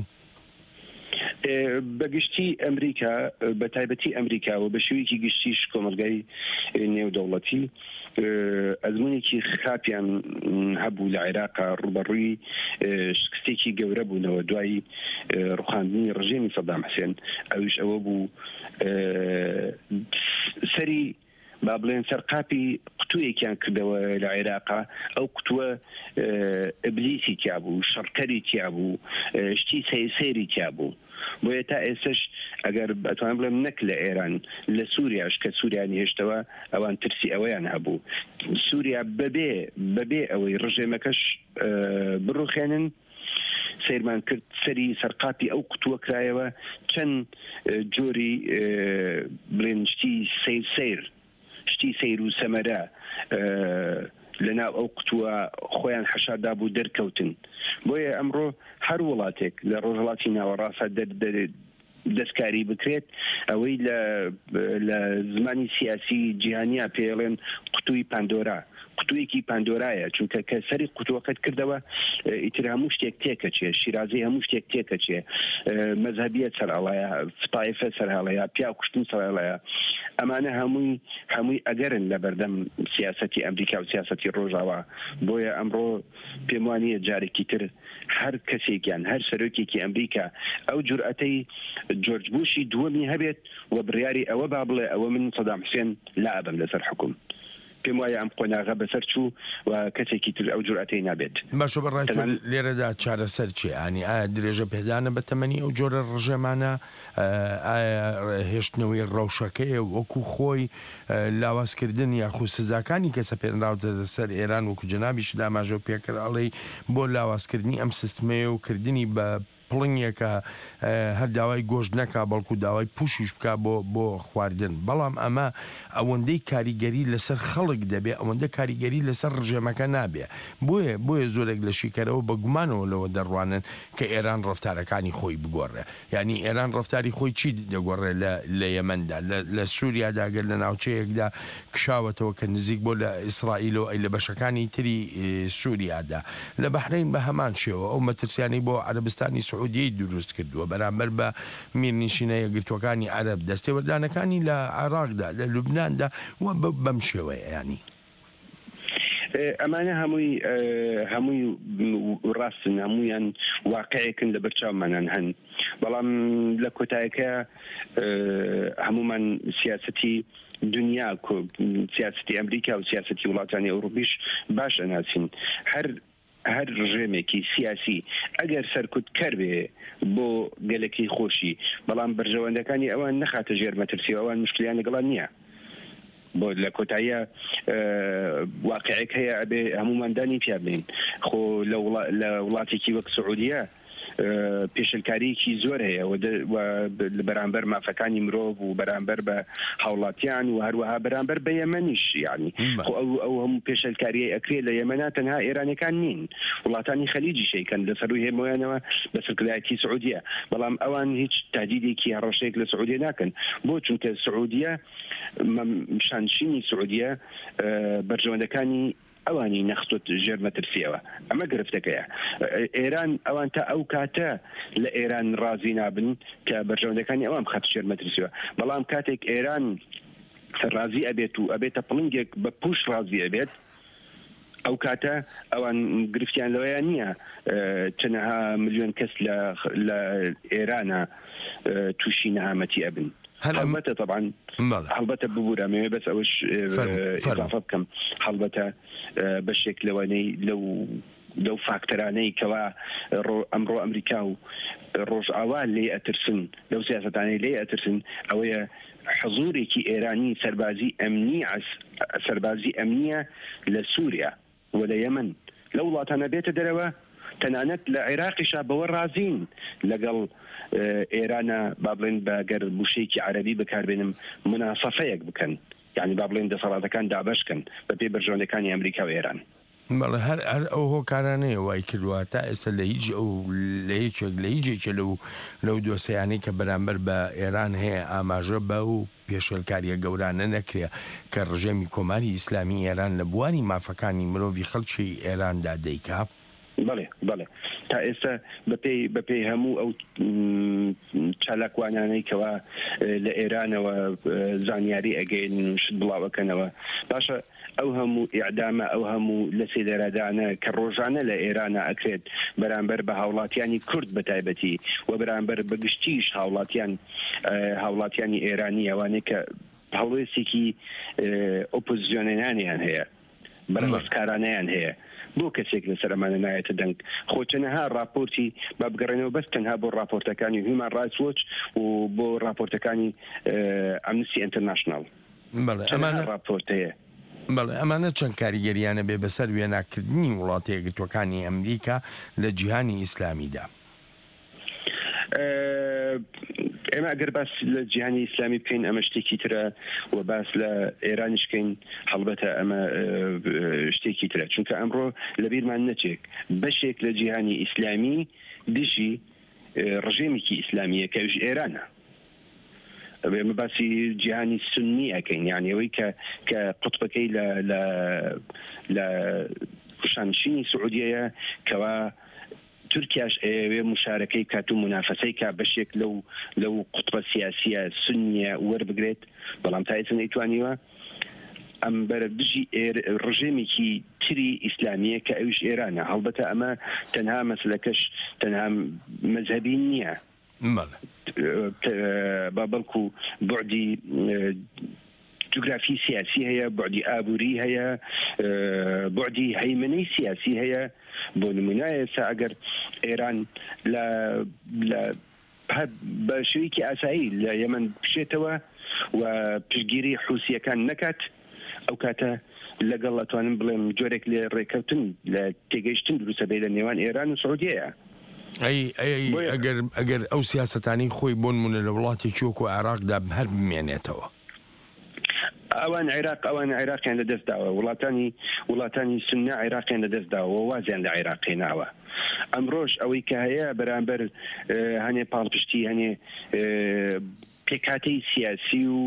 بەگشتی ئەمریکا بە تایبەتی ئەمریکاوە بە شێوەیەکی گشتیش کۆمەلگای نێودەوڵەتی ئەزمونێکی خاپیان هەبوو لە عێراقا ڕوبەڕووی شکستێکی گەورە بوونەوە دوای ڕوخاندنی ڕژێمی سەدام حوسێن ئەویش ئەوە بوو سەری با بڵێن سەرقاپی قوتوویەکیان کردەوە لە عێراقا ئەو قوتووە ئبلیسی تیا بوو شەڕکەری تیا بوو شتی سەیری تیا بوو بۆیە تا ئێستش ئەگەر ئەتوانم بڵێم نەک لە ئێران لە سووریاش کە سووریانی هێشتەوە ئەوان ترسی ئەوەیان هەبوو سووریا بەبێ ئەوەی ڕژێمەکەش بڕوخێنن سیرمان کرد سەری سەرقاپی ئەو قوتووە کرایەوە چەند جۆری بڵێن شتی سیر و سەمەرە لەناو ئەو قوتووە خۆیان حەشاردا بوو دەرکەوتن بۆیە ئەمڕۆ هەر وڵاتێک لە ڕۆژهەڵاتی ناوەڕاستە دەستکاری بکرێت ئەوەی لە زمانی سیاسی جیهانیا پێڵێن قوتووی پاندۆرا قوتوویەکی پاندۆرایە چونکە کە سەری قوتووەکەت کردەوە ئیتر هەموو شتێک تێکەچێ شیرازی هەموو شتێک تێکەچێ مەذهبیەت سەرهەڵەیە فتایفە سەرهەڵەیە پیا کوشتن سەرهەڵەیە ئەمانە هەمووی ئەگەرن لە بەردەم سیاسەتی ئەمریکا و سیاسەتی ڕۆژاوا بۆیە ئەمڕۆ پێم وانییە جارێکی تر هەر کەسێکیان هەر سەرۆکێکی ئەمریکا ئەو جورئەتەی جۆرج بوشی دووەمی هەبێت و بڕیاری ئەوە با بڵێ ئەوە من سەدام حوسێن لا ئەبم لەسەر حکوم پێم وایە ئەم قۆناغە بەسەر چوو و کەسێکی تر ئەو جورئەتەی نابێت باشە بەڕای لێرەدا چارەسەر چی ئانی ئایا درێژە پێدانە بە تەمەنی ئەو جۆرە ڕژێمانە ئایا هێشتنەوەی ڕەوشەکەی وەکو خۆی لاوازکردن یاخود سزاکانی کەسە پێنراوتە سەر ئێران وەکو جەنابیش داماژە پێکرد ئەڵێ بۆ لاوازکردنی ئەم سیستمەیە و کردنی بە پڵنگێکە هەر داوای گۆشت نەکا بەڵکو داوای پوشیش بکە بۆ خواردن بەڵام ئەمە ئەوەندەی کاریگەری لەسەر خەڵک دەبێ ئەوەندە کاریگەری لەسەر ڕژێمەکە نابێ بۆیە زۆرێک لە شیکەرەوە بە گومانەوە لەوە دەڕوانن کە ئێران ڕفتارەکانی خۆی بگۆڕێ یعنی ئێران ڕفتاری خۆی چی دەگۆڕێ لە یەمەندا لە سووریاداگەر لە ناوچەیەکدا کشاوەتەوە کە نزیک بۆ لە ئیسرائیلەوە لە بەشەکانی تری سووریادا لە بەحرین بە هەمان شێوە ئەو مەترسیانی بۆ عەرەبستانی سعودی دروست کردووە بەرامبەر بە میرنشینە یەکگرتوەکانی عەرەب دەستێوەردانەکانی لە عێراقدا لە لوبناندا و بەم شێوەیە ینی ئەمانە هەمووی ڕاستن هەمویان واقعەکن لە بەرچاومانان هەن بەڵام لە کۆتایەکە هەمومان سیاسەتی دنیا سیاسەتی ئەمریکا و سیاسەتی وڵاتانی ئەوروپیش باش ئەناسین هەر ڕژێمێکی سیاسی ئەگەر سەرکوتکەر بێ بۆ گەلەکەی خۆشی بەڵام بەرژەوەندەکانی ئەوان نەخاتە ژێر مەترسی ئەوان مشکلیان لەگەڵان نییە بۆ لە کۆتاییە واقعێک هەیە ئەبێ هەموماندانی پیا بین خۆ لە وڵاتێکی وەک سعودیە پێشلکاریکی زۆر هەیە بەرامبەر مافەکانی مرۆڤ و بەرامبەر بە هاوڵاتیان و هەروەها بەرامبەر بە یەمەنیش یعنی ئەو هەموو پێشلکاریە ئەکرێ لە یەمەنا تەنها ئێرانەکان نین وڵاتانی خەلیجی شەیکەن لەسەروی هێمایانەوە بە سەرکردایەتی سعودیە بەڵام ئەوان هیچ تهدیدێکی هەڕەشەیەک لە سعودیە ناکەن بۆ چونکە سعودیە شانشینی سعودیە بەرژەوەندەکانی ئەوانی نەخستۆت ژێر مەترسیەوە ئەمە گرفتەکەیە ئێران ئەوان تا ئەو کاتە لە ئێران ڕازی نابن کە بەرژەوەندەکانی ئەوان خەت ژێر مەترسیەوە بەڵام کاتێک ئێران ڕازی ئەبێت و ئەبێتە پڵنگێک بە پوش ڕازی ئەبێت ئەو کاتە ئەوان گرفتیان لەوەیە نییە چەنەها ملیۆن کەس لە ئێرانە تووشی نەهامەتی ئەبن هەڵبەتە طبعا هەڵبەتە ببوورەمەوێ بەس ئەوش ئضافە بکەم هەڵبەتە بەشێک لەوانەی لەو فاکتەرانەی کەوا ئەمڕۆ ئەمریکا و ڕۆژئاوا لێ ئەترسن لەو سیاسەتانەی لێ ئەترسن ئەوەیە حضورێکی ئێرانی سەربازی ئەمنیە لە سووریا و لە یەمەن لە وڵاتانە بێتە دەرەوە تەنانەت لە عێراقیشا بەوە رازین لەگەڵ ئێرانە با بڵێن بەگەر بوشەیەکی عەرەبی بەکاربێنم مناسەفەیەک بکەن یعنی با بڵێن دەسەڵاتەکان دابەشکن بەپێی بەرژەوەندەکانی ئەمریکا و ئێران بەڵێ هەر ئەو هۆکارانەیە وای کردووە تا ئێستا لە هیچ لە هیچێکە لەو دۆسەیانەی کە بەرامبەر بە ئێران هەیە ئاماژە بە و پێشێلکاریە گەورانە نەکرێ کە ڕژێمی کۆماری ئیسلامی ئێران لە بواری مافەکانی مرۆڤی خەڵکی ئێراندا دەیکا بەڵێ تا ئێستا بەپێی هەموو ئەو چالاکوانانەی کەوا لە ئێرانەوە زانیاری ئەگەین شت بڵاوەکەنەوە باشە ئەو هەموو ئیعدامە ئەو هەموو لە سێدەرادانە کە ڕۆژانە لە ئێرانە ئەکرێت بەرامبەر بە هاوڵاتیانی کورد بە تایبەتی و بەرامبەر بەگشتیش هاوڵاتیانی ئێرانی ئەوانەیە کە هەڵوێستێکی ئۆپۆزیۆنێنانیان هەیە بەرەمەسکارانەیان هەیە بۆ کەسێک لەسەر ئەمانە نایەتە دەنگ خۆچەنەها راپۆرتی با بگەڕێنەوە بەس تەنها بۆ راپۆرتەکانی هیومان رایتس وۆچ و بۆ راپۆرتەکانی ئەمنستی ئینتەرناشناڵ ئەمانە راپۆرتەیە بەڵێ ئەمانە چەند کاریگەریانە بێ بەسەر وێناکردنی وڵاتە یەکگرتووەکانی ئەمریکا لە جیهانی ئیسلامیدا ئێمە ئەگەر باس لە جیهانی ئیسلامی بکەین ئەمە شتێکی ترە و باس لە ئێرانیشکەین هەڵبەتە ئەمە شتێکی ترە چونکە ئەمڕۆ لە بیرمان نەچێک بەشێک لە جیهانی ئیسلامی دشی ڕژێمێکی ئیسلامیە کەوش ئێرانە ئێمە باسی جیهانی سنی ئەەکەین یعنی ئەوەی کە قوتبەکەی لە خوشانشینی سعودیەیە کەوا تورکیاش ئەوێ مشارەکەی کات و منافەسەی کا بەشێک لەو قوتبە سیاسیە سنیە وەربگرێت بەڵام تا ئێستا نەیتوانیوە ئەم بەرە دژی ڕژێمێکی تری ئیسلامیە کە ئەوش ئێرانە هەڵبەتە ئەمە تەنها مەسلەکەش تەنها مەذهبی نییە بەڵکو بعدی جغرافی سیاسی هەیە بعدی ئابووری هەیە بعدی هەیمنەی سیاسی هەیە بۆ نمونایە ئێستا ئەگەر ئێران بە شێوەیەکی ئاسایی لە یەمەن بشێتەوە و پشتگیری حوسیەکان نەکات ئەو کاتە لەگەڵ ئەتوانم بڵێم جۆرێک لێ ڕێکەوتن لە تێگەیشتن دروستە بێ لە نێوان ئێران و سعودیەیە ئەگەر ئەو سیاسەتانی خۆی بۆ نمونە لە وڵاتێکی وەکو عێراقدا هەر بمێنێتەوە ئەوان عێراقیان لە دەستداوە وڵاتانی سنە عێراقیان لە دەستداوە وازیان لە عێراقی ناوە ئەمڕۆژ ئەوەی کە هەیە بەرامبەر هەنێ پاڵپشتی هەنێ پێکاتەی سیاسی و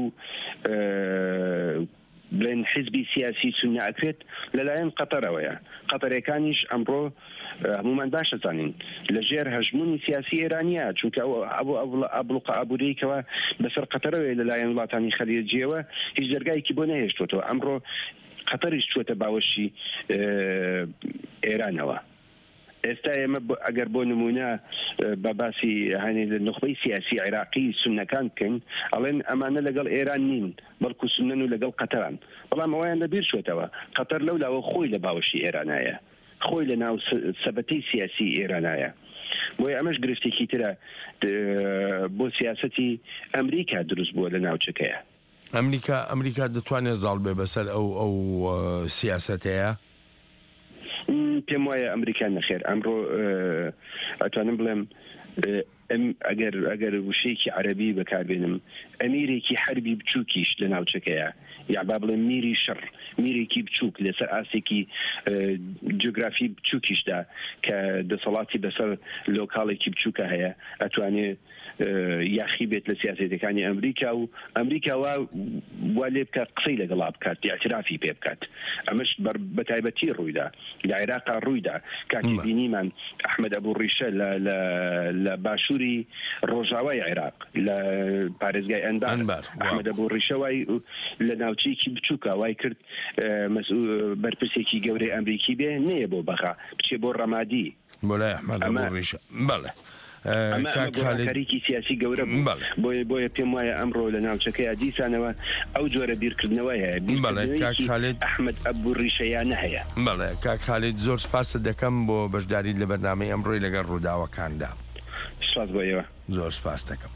بڵێن حیزبی سیاسی سنە ئەکرێت لەلایەن قەتەرەوەیە قەتەرەکانیش ئەمڕۆ هەمومان باشە زانین لە ژێر هەژمونی سیاسی ئێرانیە چونکە ئەبلوقە ئابووریکەوە بەسەر قەتەرەوەی لەلایەن وڵاتانی خەلیجیەوە هیچ دەرگایەکی بۆ نەهێشتوتەوە ئەمڕۆ قەتەریش چووەتە باوەشی ئێرانەوە ئێستا ئێمە ئەگەر بۆ نمونە بە باسی هەنێ نخبەی سیاسی عێراقی سونەکان بکەین ئەڵێن ئەمانە لەگەڵ ئێران نین بەڵکو سونەن و لەگەڵ قەتەران بەڵام ئەویان لەبیر شوێتەوە قەتەر لەولاوە خۆی لە باوەشی ئێرانایە خۆی لە ناو سەبەتەی سیاسی ئێرانایە بۆی ئەمەش گرفتێکی ترە بۆ سیاسەتی ئەمریکا دروست بووە لە ناوچەکەیە ئەمریکا دەتوانێت زاڵ بێ بەسەر ئەو سیاسەتەیە پێم وایە ئەمریکا نەخێر ئەمڕۆ ئەتوانم بڵێم ئەگەر وشەیەکی عەرەبی بەکاربێنم ئەمیرێکی حەربی بچووکیش لە ناوچەکەیە یا با بڵێم میری شەڕ میرێکی بچووک لەسەر ئاسێکی جیۆگرافی بچووکیشدا کە دەسەڵاتی بەسەر لۆکاڵێکی بچووکە هەیە ئەتوانێت یاخی بێت لە سیاسەتەکانی ئەمریکا و ئەمریکا وا لێ بکات قسەی لەگەڵا بکات اعترافی پێ بکات ئەمەش بەتایبەتی ڕوویدا لە عێراقا ڕوویدا کاتی بینیمان ئەحمەد ئەبوو ڕیشە لە باشووری ڕۆژاوای عێراق لە پارێزگای ئەنبار ئەحمەد ئەبوو ڕیشە وای لە ناوچەیەکی بچووکە وای کرد بەرپرسێکی گەورەی ئەمریکی بێ نەیە بۆ بەخا بچێ بۆ ڕەمادی بۆ لای ئەحمەد ئەبوو ڕیشە بەڵێ خالیکی سیاسی گەورە بۆیە پێم وایە ئەمڕۆ لە ناوچەکەی دیسانەوە ئەو جۆرە بیرکردنەوەی هەیە ئەحمەد ئەبوو ڕیشەیانە هەیە. بەڵێ کاک خالید زۆر سپاسە دەکەم بۆ بەشداری لە بەرنامەی ئەمڕۆی لەگەڵ ڕووداوەکاندا. سپاس بۆیەوە. زۆر سپاس دەکەم.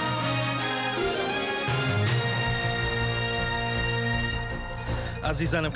عزیزانم